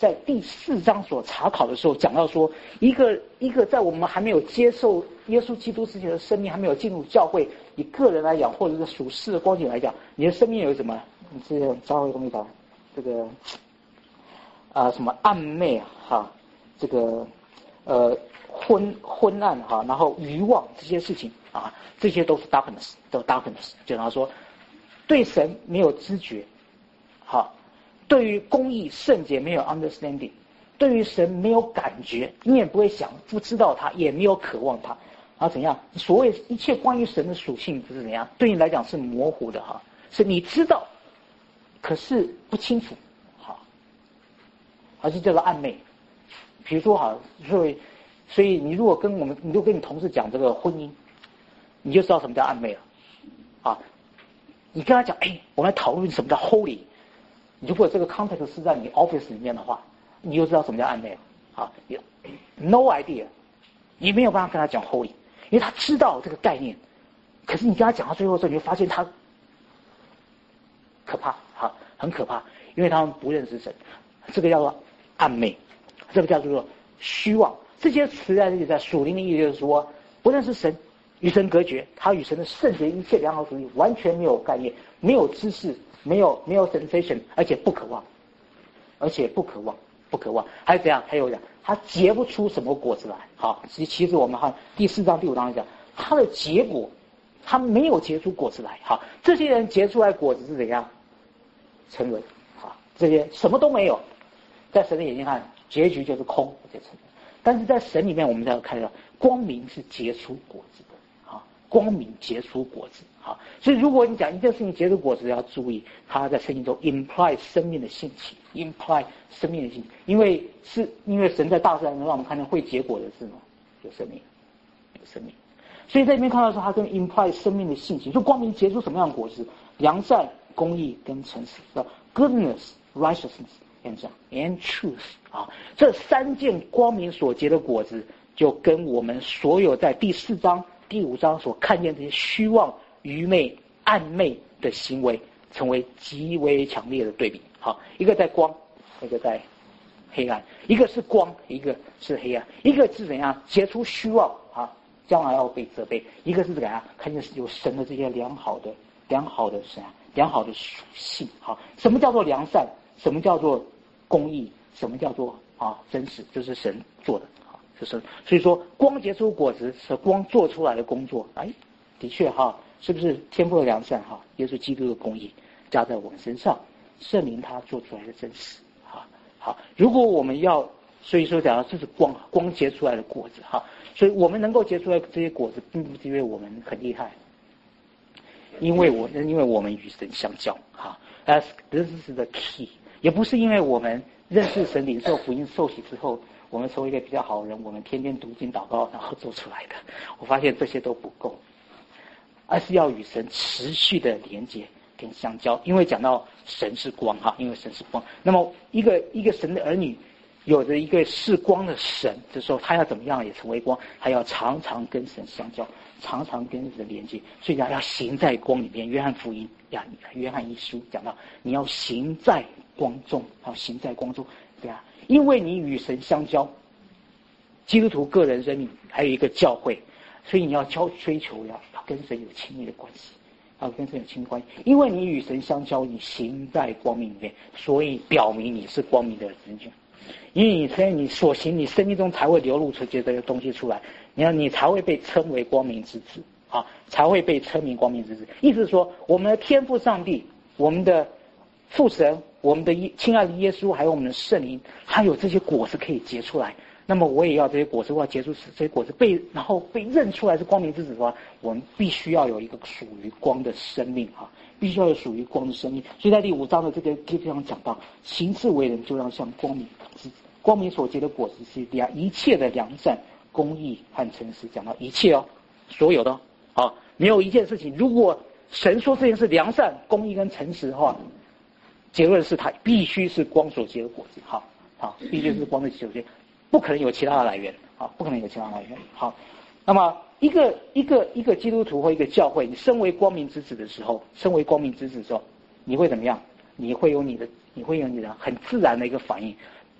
在第四章所查考的时候讲到说，一个一个在我们还没有接受耶稣基督之前的生命，还没有进入教会，以个人来讲，或者是属世的光景来讲，你的生命有什么？你这个稍微东西讲，这个啊、呃、什么暗昧哈，这个呃昏昏暗哈，然后欲望这些事情啊，这些都是 darkness， 都 darkness， 就他说对神没有知觉，好。对于公义圣洁没有 understanding， 对于神没有感觉，你也不会想不知道他，也没有渴望他，然后怎样？所谓一切关于神的属性就是怎样？对你来讲是模糊的哈，是你知道，可是不清楚，好，而是叫做暧昧。比如说哈，所以所以你如果跟我们，你就跟你同事讲这个婚姻，你就知道什么叫暧昧了，啊，你跟他讲，哎，我们来讨论什么叫 holy。如果这个 context 是在你 office 里面的话，你就知道什么叫暧昧了。啊 ，no idea， 你没有办法跟他讲 holy， 因为他知道这个概念，可是你跟他讲到最后的时候，你会发现他可怕，哈，很可怕，因为他们不认识神，这个叫做暧昧，这个叫做虚妄。这些词在这里在属灵的意思就是说，不认识神，与神隔绝，他与神的圣洁一切良好主义完全没有概念，没有知识。没有没有 sensation， 而且不渴望，而且不渴望，不渴望，还是怎样？还有讲，他结不出什么果子来。好，其其实我们看第四章、第五章讲，他的结果，他没有结出果子来。好，这些人结出来果子是怎样？沉沦。好，这些什么都没有，在神的眼睛看，结局就是空，而且沉沦。但是在神里面，我们才看到光明是结出果子的。好，光明结出果子。好，所以如果你讲一件事情结出果子，要注意它在圣经中 imply 生命的性情 ，imply 生命的性情，因为是因为神在大自然中让我们看见会结果的是什么？有生命，有生命。所以在这边看到说，它跟 imply 生命的性情，就光明结出什么样的果子？良善、公义跟诚实的 goodness、righteousness and and truth 啊，这三件光明所结的果子，就跟我们所有在第四章、第五章所看见这些虚妄、愚昧、暗昧的行为，成为极为强烈的对比。好，一个在光，一个在黑暗；一个是光，一个是黑暗；一个是怎样结出虚妄啊，将来要被责备；一个是怎样看见有神的这些良好的、良好的神、良好的属性。好，什么叫做良善？什么叫做公义？什么叫做啊真实？就是神做的。好，就是所以说光结出果子是光做出来的工作。哎，的确哈。是不是天父的良善哈？耶稣基督的公义加在我们身上，圣灵他做出来的真实。好，好，如果我们要，所以说讲到这是光，光结出来的果子哈。所以我们能够结出来这些果子，并不是因为我们很厉害，因为我因为我们与神相交哈。As this is the key， 也不是因为我们认识神、领受福音、受洗之后，我们成为一个比较好的人，我们天天读经祷告，然后做出来的。我发现这些都不够。而是要与神持续的连接跟相交，因为讲到神是光哈，因为神是光。那么一个一个神的儿女，有着一个是光的神的时候，他要怎么样也成为光？他要常常跟神相交，常常跟神连接。所以讲要行在光里面。约翰福音呀，约翰一书讲到你要行在光中，要行在光中，对啊，因为你与神相交。基督徒个人生命还有一个教会。所以你要交追求要要跟神有亲密的关系，要跟神有亲密关系，因为你与神相交，你行在光明里面，所以表明你是光明的子女。因为你所以你所行，你生命中才会流露出这些东西出来，你看你才会被称为光明之子啊，才会被称为光明之子。意思是说，我们的天父上帝，我们的父神，我们的亲爱的耶稣，还有我们的圣灵，还有这些果子可以结出来。那么我也要这些果子，我要结出这些果子被然后被认出来是光明之子的话，我们必须要有一个属于光的生命啊，必须要有属于光的生命。所以在第五章的这个地方讲到，行事为人就要像光明之子，光明所结的果子是良一切的良善、公义和诚实。讲到一切哦，所有的啊，没有一件事情，如果神说这件事良善、公义跟诚实的话，结论是它必须是光所结的果子。好，好，必须是光的所结。不可能有其他的来源，啊，不可能有其他的来源。好，那么一个一个一个基督徒或一个教会，你身为光明之子的时候，身为光明之子的时候，你会怎么样？你会有你的，你会有你的很自然的一个反应。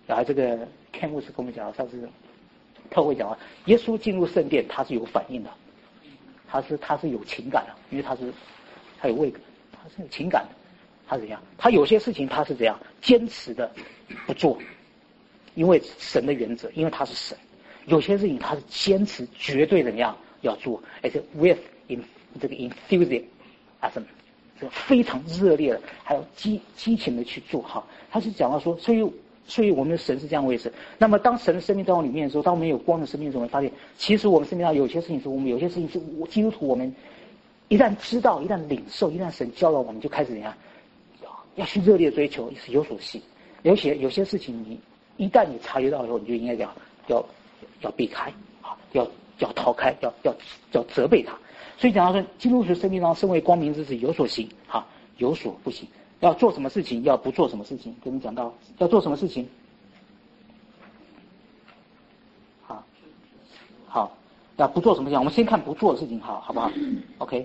然后这个 Ken 牧师跟我们讲，上次特会讲啊，耶稣进入圣殿他是有反应的，他是他是有情感的，因为他是他有位格，他是有情感的，他怎样？他有些事情他是怎样坚持的不做，因为神的原则，因为他是神。有些事情他是坚持绝对怎么样要做，而且 with in 这个 enthusiasm， 这个非常热烈的，还有激激情的去做哈。他是讲到说，所以所以我们的神是这样为神。那么当神的生命在我里面的时候，当我们有光的生命的时候，我们发现其实我们生命上有些事情是我们有些事情是我基督徒我们一旦知道，一旦领受，一旦神教导我们，就开始怎样要去热烈追求，是有所信。有些有些事情你一旦你察觉到以后，你就应该讲要要避开啊，要要逃开，要要要责备他。所以讲到说，基督徒生命中身为光明之子，有所行哈，有所不行。要做什么事情，要不做什么事情。跟你讲到要做什么事情，好，好，要不做什么事情，我们先看不做的事情，好，好不好 ？OK。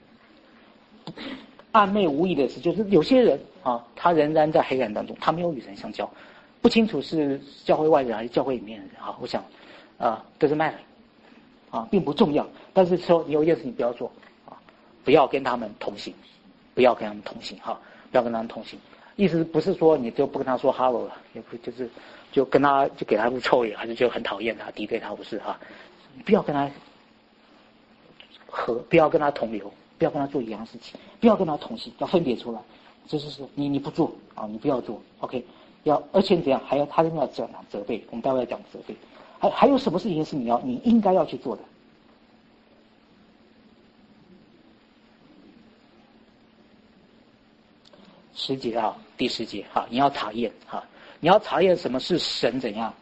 暧昧无益的事，就是有些人啊，他仍然在黑暗当中，他没有与神相交，不清楚是教会外人还是教会里面的人啊。我想啊 ，doesn't matter 啊，并不重要。但是说你有一件事情不要做啊，不要跟他们同行，不要跟他们同行哈、啊，不要跟他们同行。意思不是说你就不跟他说 hello 了，也不就是就跟他就给他不臭脸，还是就很讨厌他、敌对他，不是哈、啊？不要跟他和，不要跟他同流。不要跟他做一样的事情，不要跟他同行，要分别出来。这就是你你不做啊，你不要做 ，OK？ 要而且怎样，还要他一定要讲责备。我们待会要讲责备。还还有什么事情是你要你应该要去做的？十节啊，第十节哈，你要查验哈，你要查验什么是神怎样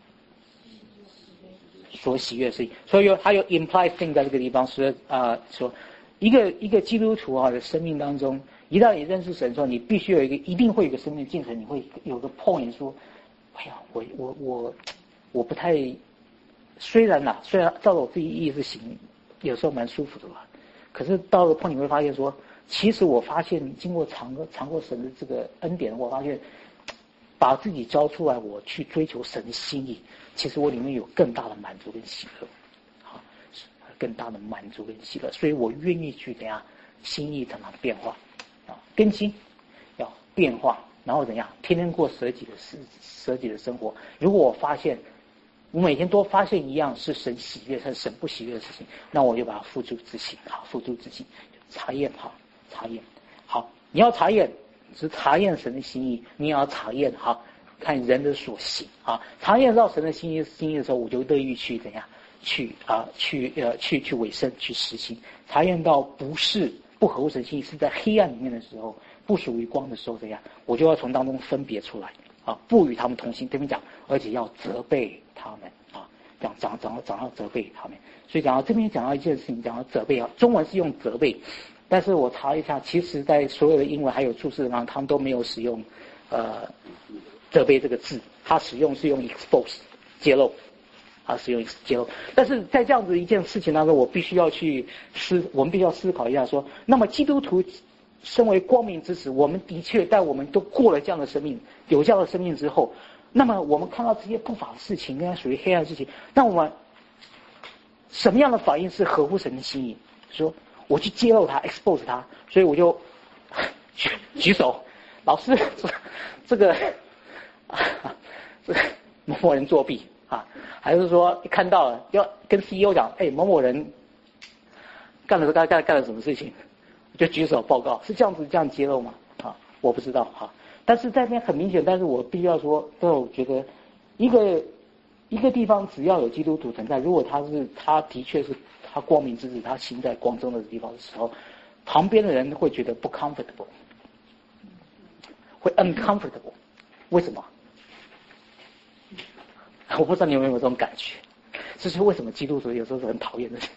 所喜悦的事情。所以有还有 implied thing 在这个地方是啊、呃、说。一个一个基督徒啊的生命当中，一旦你认识神之后，你必须有一个，一定会有一个生命进程，你会有个 point 说，哎呀，我我我我不太，虽然呐、啊，虽然照着我自己意思行，有时候蛮舒服的吧，可是到了 point 你会发现说，其实我发现经过尝过尝过神的这个恩典，我发现把自己交出来，我去追求神的心意，其实我里面有更大的满足跟喜乐。更大的满足跟喜乐，所以我愿意去怎样心意常常变化啊，更新要变化，然后怎样天天过舍己的事舍己的生活。如果我发现我每天都发现一样是神喜悦是神不喜悦的事情，那我就把它付诸执行，好，付诸执行，查验好，查验好，你要查验是查验神的心意，你也要查验好看人的所行啊，查验到神的心意心意的时候，我就乐意去怎样。去啊，去呃，去去委身，去实行，查验到不是不合乎神心意，是在黑暗里面的时候，不属于光的时候，怎样，我就要从当中分别出来啊，不与他们同行。对面讲，而且要责备他们啊，讲讲讲讲到责备他们。所以讲到这边讲到一件事情，讲到责备啊，中文是用责备，但是我查一下，其实在所有的英文还有注释上，他们都没有使用呃责备这个字，他使用是用 expose 揭露。啊，使用揭露，但是在这样子一件事情当中，我必须要去思，我们必须要思考一下说，那么基督徒身为光明之子，我们的确在我们都过了这样的生命，有这样的生命之后，那么我们看到这些不法的事情，应该属于黑暗的事情，那我们什么样的反应是合乎神的心意？说我去揭露他 ，expose 他，所以我就举举手，老师，这个这个某某人作弊。啊，还是说一看到了要跟 C E O 讲，哎，某某人干了干干干了什么事情，就举手报告，是这样子这样揭露吗？啊，我不知道哈。但是在那边很明显，但是我必须要说，但我觉得一个一个地方只要有基督徒存在，如果他是他的确是他光明之子，他行在光中的地方的时候，旁边的人会觉得不 comfortable， 会 uncomfortable， 为什么？我不知道你有没有这种感觉，这是为什么基督徒有时候是很讨厌的。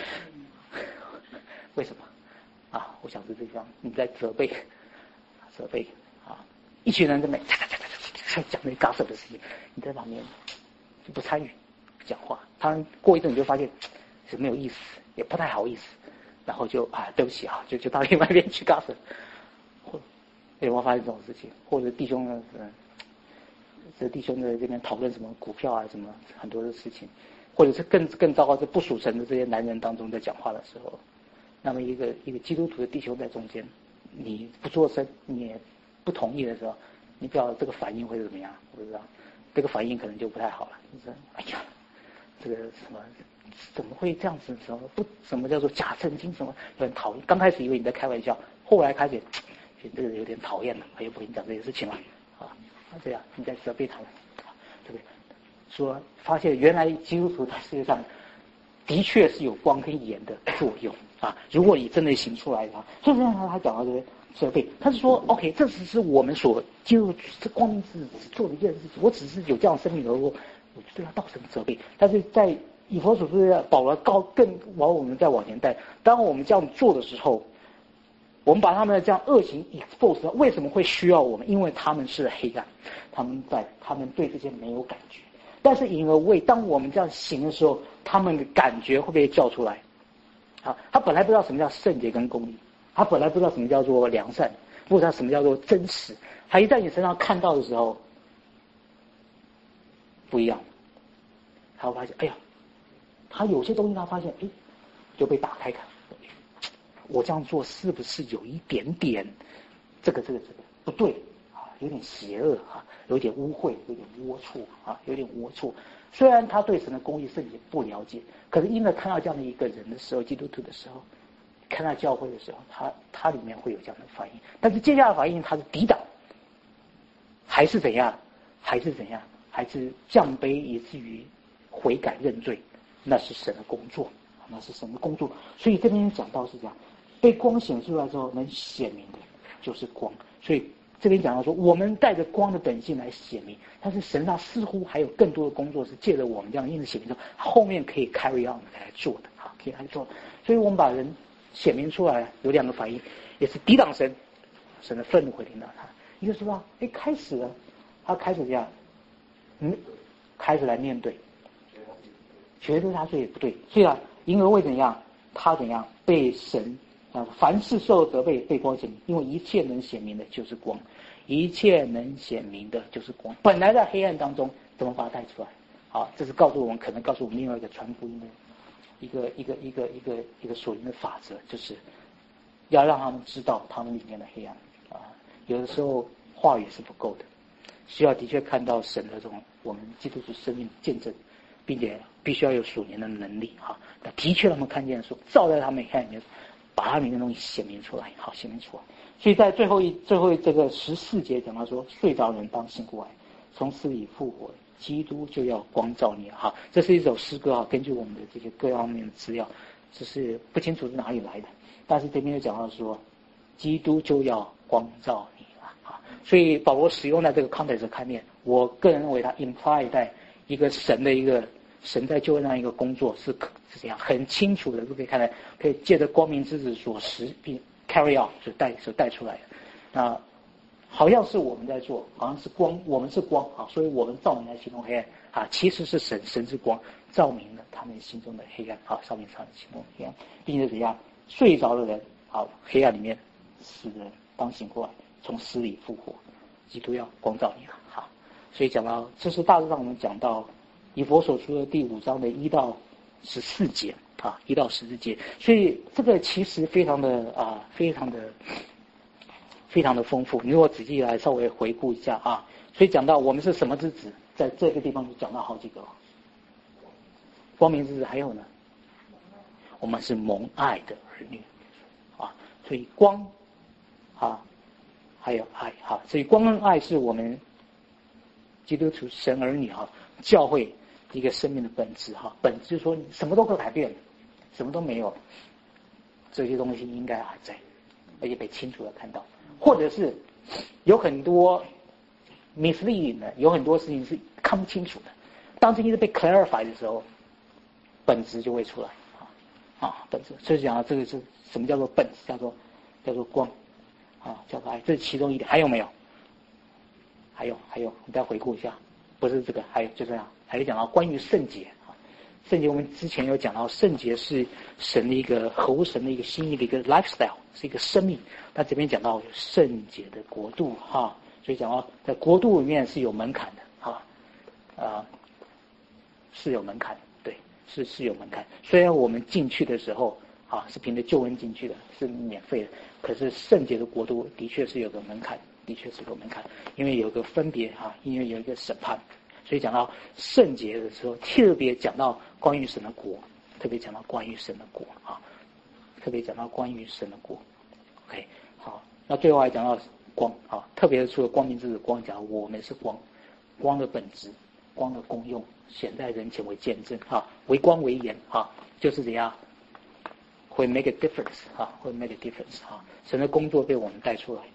为什么？啊，我想是这样，你在责备，责备啊，一群人在那讲那 gossip 的事情，你在旁边就不参与讲话，他过一阵你就发现是没有意思，也不太好意思，然后就啊，对不起啊，就就到另外一边去 gossip。或有没有发现这种事情？或者弟兄呢？ 这弟兄在这边讨论什么股票啊，什么很多的事情，或者是更更糟糕，是不属神的这些男人当中在讲话的时候，那么一个一个基督徒的弟兄在中间，你不做声，你也不同意的时候，你不知道这个反应会是怎么样，我不知道，这个反应可能就不太好了。你说，哎呀，这个什么怎么会这样子？什么不什么叫做假圣经？什么有点讨厌？刚开始以为你在开玩笑，后来开始觉得这个有点讨厌了，我又不跟你讲这些事情了啊。啊，这样你在责备他们，对不对？说发现原来基督徒在世界上的确是有光跟盐的作用啊。如果你真的行出来的话，所以这样他讲到这个责备，他是说 OK， 这只是我们所基督这光明之子只做的一件事情，我只是有这样的生命而我我就对他造成责备。但是在以弗所书保罗高更往我们再往前带，当我们这样做的时候，我们把他们的这样恶行 expose， 为什么会需要我们？因为他们是黑暗，他们在他们对这些没有感觉。但是因而为当我们这样行的时候，他们的感觉会被叫出来。啊，他本来不知道什么叫圣洁跟公义，他本来不知道什么叫做良善，不知道什么叫做真实。他一在你身上看到的时候，不一样，他会发现，哎呀，他有些东西他发现，哎，就被打开看。我这样做是不是有一点点这个这个这个不对啊？有点邪恶啊，有点污秽，有点龌龊啊，有点龌龊。虽然他对神的公义圣洁不了解，可是因为看到这样的一个人的时候，基督徒的时候，看到教会的时候，他他里面会有这样的反应。但是接下来的反应他是抵挡，还是怎样？还是怎样？还是降卑以至于悔改认罪？那是神的工作，那是神的工作。所以这边讲到是这样。被光显出来之后，能显明的就是光。所以这边讲到说，我们带着光的本性来显明，但是神他似乎还有更多的工作是借着我们这样因着显明之后，后面可以 carry on 来做的，好，可以来做的。所以我们把人显明出来，有两个反应，也是抵挡神，神的愤怒会临到他。一个是说，哎，开始了，他开始这样，嗯，开始来面对，觉得他罪不对，所以啊，因而会怎样？他怎样被神。啊，凡事受责备，被光显明，因为一切能显明的就是光，一切能显明的就是光。本来在黑暗当中，怎么把它带出来？好，这是告诉我们，可能告诉我们另外一个传福音的一个一个一个一个一个属灵的法则，就是要让他们知道他们里面的黑暗啊。有的时候话语是不够的，需要的确看到神的这种我们基督徒生命见证，并且必须要有属灵的能力哈。那的确他们看见说，照在他们黑暗里面。把它里面的东西显明出来，好显明出来。所以在最后一最后这个十四节讲到说，睡着人当醒过来，从死里复活，基督就要光照你。好，这是一首诗歌啊，根据我们的这些各方面的资料，只是不清楚是哪里来的。但是这边就讲到说，基督就要光照你了。好，所以保罗使用在这个 context 看面，我个人认为他 imply 在一个神的一个。神在救恩上一个工作是是这样很清楚的，都可以看来，可以借着光明之子所实并 carry out 所带所带出来的。那好像是我们在做，好像是光，我们是光啊，所以我们照明在心中黑暗啊，其实是神神之光照明了他们心中的黑暗啊，照明他们心中的黑暗，并且怎样睡着的人啊，黑暗里面死的人当醒过来，从死里复活，基督要光照你了。好，所以讲到这是大致上我们讲到。以弗所书的第五章的一到十四节啊，一到十四节，所以这个其实非常的啊，非常的非常的丰富。你如果仔细来稍微回顾一下啊，所以讲到我们是什么之子，在这个地方就讲到好几个，光明之子，还有呢，我们是蒙爱的儿女啊，所以光啊，还有爱哈，所以光跟爱是我们基督徒神儿女哈，教会。一个生命的本质哈，本质就是说什么都可改变，什么都没有，这些东西应该还在，而且被清楚的看到，或者是有很多 misleading 的，有很多事情是看不清楚的。当这些被 clarify 的时候，本质就会出来啊啊，本质。所以讲到这个是什么叫做本质，叫做叫做光啊，叫做爱，这是其中一点。还有没有？还有还有，你再回顾一下，不是这个，还有就这样。还有讲到关于圣洁啊，圣洁我们之前有讲到，圣洁是神的一个合乎神的一个心意的一个 lifestyle， 是一个生命。那这边讲到圣洁的国度哈，所以讲到在国度里面是有门槛的是有门槛，对，是是有门槛。虽然我们进去的时候啊是凭着救恩进去的，是免费的，可是圣洁的国度的确是有个门槛，的确是有个门槛，因为有个分别啊，因为有一个审判。所以讲到圣洁的时候，特别讲到关于神的国，特别讲到关于神的国啊，特别讲到关于神的国。OK， 好，那最后还讲到光啊，特别除了光明之子光讲我们是光，光的本质，光的功用，显在人前为见证啊，为光为盐啊，就是怎样会 make a difference 啊，会 make a difference 啊，神的工作被我们带出来。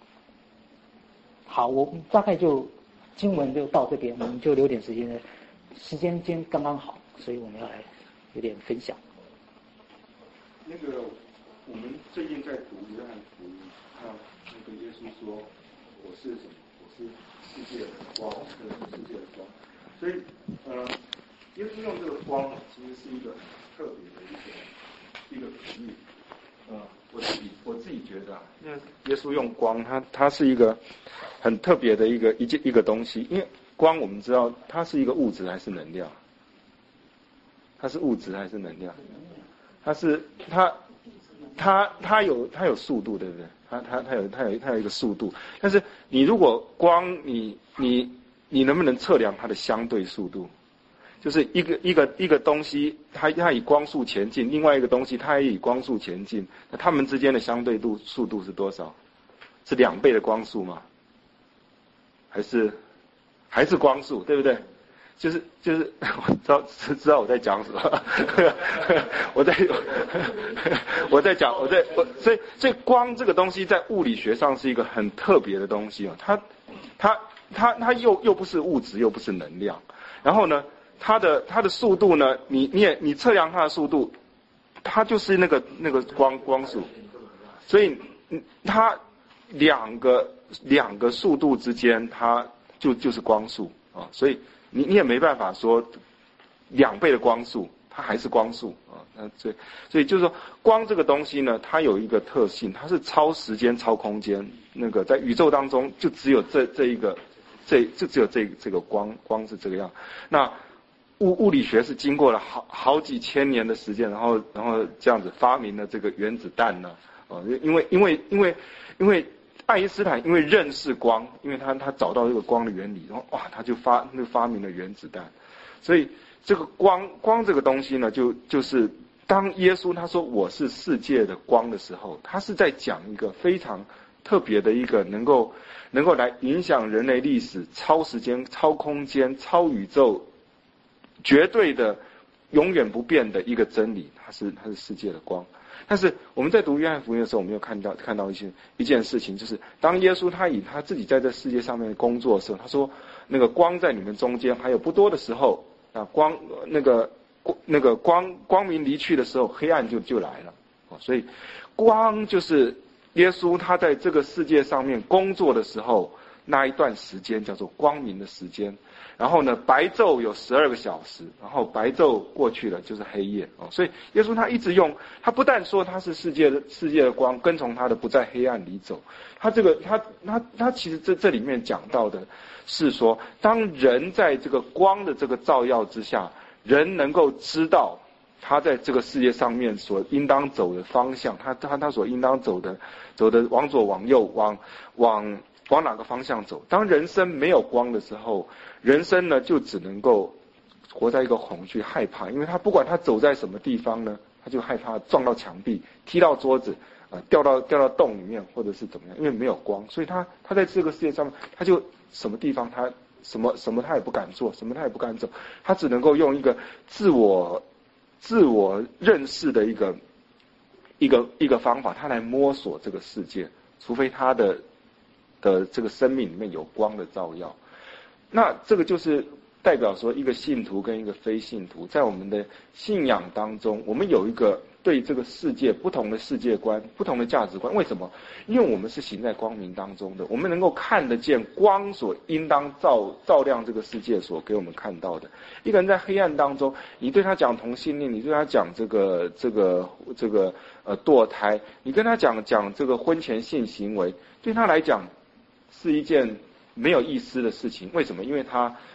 好，我大概就。经文就到这边，我们就留点时间，时间今天刚刚好，所以我们要来有点分享。 那个我们最近在读约翰福音，啊，那个耶稣说：“我是什么？我是世界的光，我是世界的光。”所以，呃，耶稣用这个光，其实是一个很特别的一个一个比喻。呃，我自己我自己觉得啊，因为耶稣用光，它它是一个很特别的一个一件一个东西。因为光我们知道它是一个物质还是能量？它是物质还是能量？它是它它它有它有速度，对不对？它它它有它有它有一个速度。但是你如果光你你你能不能测量它的相对速度？就是一个一个一个东西，它它以光速前进，另外一个东西它也以光速前进，那它们之间的相对度速度是多少？是两倍的光速吗？还是还是光速，对不对？就是就是我知道知道我在讲什么，我在我在讲我在我所以所以光这个东西在物理学上是一个很特别的东西啊，它它它它又又不是物质，又不是能量，然后呢？它的它的速度呢？你你也你测量它的速度，它就是那个那个光光速，所以它两个两个速度之间，它就就是光速啊，所以你你也没办法说两倍的光速，它还是光速啊。那所以所以就是说，光这个东西呢，它有一个特性，它是超时间、超空间。那个在宇宙当中，就只有这这一个，这就只有这这个光光是这个样。那物物理学是经过了好好几千年的时间，然后然后这样子发明了这个原子弹呢，哦，因为因为因为因为爱因斯坦因为认识光，因为他他找到这个光的原理，然后哇，他就发就发明了原子弹，所以这个光光这个东西呢，就就是当耶稣他说我是世界的光的时候，他是在讲一个非常特别的一个能够能够来影响人类历史、超时间、超空间、超宇宙。绝对的、永远不变的一个真理，它是它是世界的光。但是我们在读约翰福音的时候，我们有看到看到一些一件事情，就是当耶稣他以他自己在这世界上面工作的时候，他说那个光在你们中间还有不多的时候，啊光那个那个光光明离去的时候，黑暗就就来了。所以光就是耶稣他在这个世界上面工作的时候那一段时间叫做光明的时间。然后呢，白昼有十二个小时，然后白昼过去了就是黑夜哦。所以耶稣他一直用，他不但说他是世界的世界的光，跟从他的不在黑暗里走。他这个他他他其实这这里面讲到的是说，当人在这个光的这个照耀之下，人能够知道他在这个世界上面所应当走的方向，他他他所应当走的走的往左往右往往。往哪个方向走？当人生没有光的时候，人生呢就只能够活在一个恐惧、害怕，因为他不管他走在什么地方呢，他就害怕撞到墙壁、踢到桌子、啊、呃、掉到掉到洞里面，或者是怎么样，因为没有光，所以他他在这个世界上面，他就什么地方他什么什么他也不敢做，什么他也不敢走，他只能够用一个自我自我认识的一个一个一个方法，他来摸索这个世界，除非他的。的这个生命里面有光的照耀，那这个就是代表说一个信徒跟一个非信徒在我们的信仰当中，我们有一个对这个世界不同的世界观、不同的价值观。为什么？因为我们是行在光明当中的，我们能够看得见光所应当照照亮这个世界所给我们看到的。一个人在黑暗当中，你对他讲同性恋，你对他讲这个这个这个呃堕胎，你跟他讲讲这个婚前性行为，对他来讲是一件没有意思的事情。为什么？因为他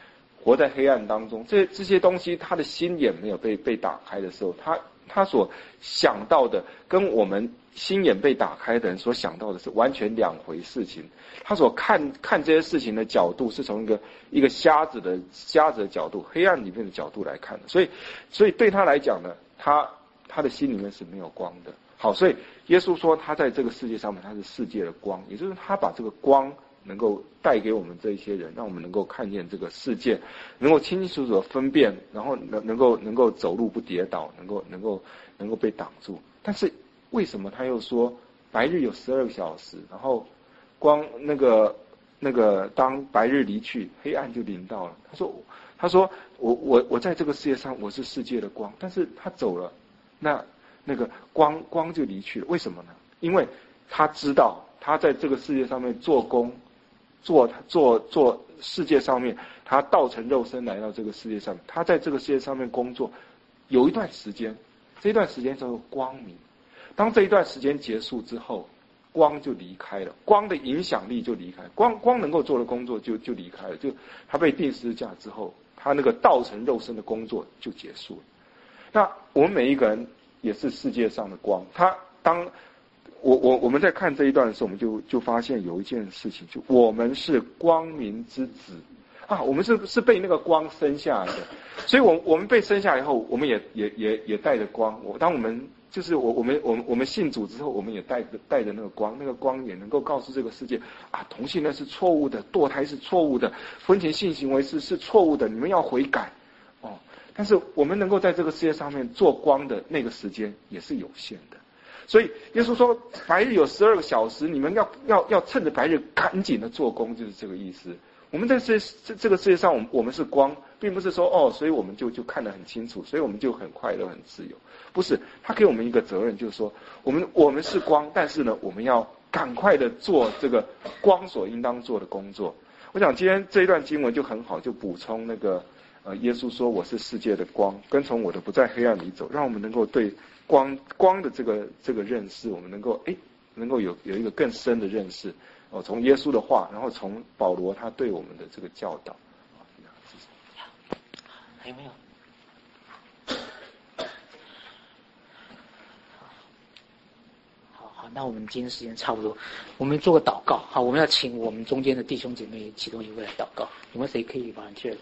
活在黑暗当中，这这些东西他的心眼没有被被打开的时候，他他所想到的跟我们心眼被打开的人所想到的是完全两回事情。他所看看这些事情的角度是从一个一个瞎子的瞎子的角度，黑暗里面的角度来看的，所以所以对他来讲呢，他他的心里面是没有光的。好，所以耶稣说他在这个世界上面他是世界的光，也就是他把这个光能够带给我们这一些人，让我们能够看见这个世界，能够清清楚楚的分辨，然后能能够能够走路不跌倒，能够能够能够被挡住。但是为什么他又说白日有十二个小时，然后光那个那个当白日离去，黑暗就临到了？他说他说我我我在这个世界上我是世界的光，但是他走了，那那个光光就离去了。为什么呢？因为他知道他在这个世界上面做工。做做做世界上面，他道成肉身来到这个世界上面，他在这个世界上面工作，有一段时间，这一段时间叫做光明。当这一段时间结束之后，光就离开了，光的影响力就离开，光光能够做的工作就就离开了，就他被钉十字架之后，他那个道成肉身的工作就结束了。那我们每一个人也是世界上的光，他当。我我我们在看这一段的时候，我们就就发现有一件事情，就我们是光明之子啊，我们是是被那个光生下来的，所以我我们被生下来以后，我们也也也也带着光。我当我们就是我我们我们我们信主之后，我们也带着带着那个光，那个光也能够告诉这个世界啊，同性恋是错误的，堕胎是错误的，婚前性行为是是错误的，你们要悔改哦。但是我们能够在这个世界上面做光的那个时间也是有限的。所以耶稣说白日有十二个小时，你们要要要趁着白日赶紧的做工，就是这个意思。我们在这这这个世界上，我们我们是光，并不是说哦，所以我们就就看得很清楚，所以我们就很快乐很自由。不是，他给我们一个责任，就是说我们我们是光，但是呢，我们要赶快的做这个光所应当做的工作。我想今天这一段经文就很好，就补充那个呃，耶稣说我是世界的光，跟从我的不在黑暗里走，让我们能够对光光的这个这个认识，我们能够哎能够有有一个更深的认识哦，从耶稣的话，然后从保罗他对我们的这个教导。 还有没有？好好，那我们今天时间差不多，我们做个祷告。好，我们要请我们中间的弟兄姐妹启动一位来祷告。有没有谁可以帮去？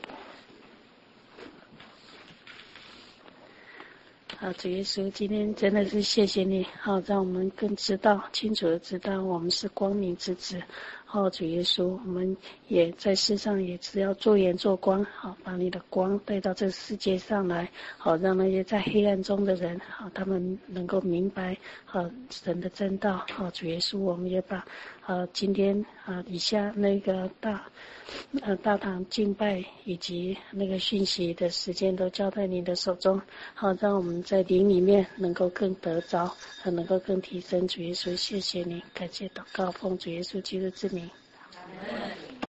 好，主耶稣，今天真的是谢谢你，好，让我们更知道、清楚的知道我们是光明之子。好，主耶稣，我们也在世上也只要做盐做光，好，把你的光带到这个世界上来，好，让那些在黑暗中的人，好，他们能够明白，好，神的真道。好，主耶稣，我们也把，呃，今天啊以下那个大，呃大堂敬拜以及那个讯息的时间都交在你的手中，好，让我们在灵里面能够更得着，能够更提升。主耶稣，谢谢你，感谢祷告，奉主耶稣基督之名。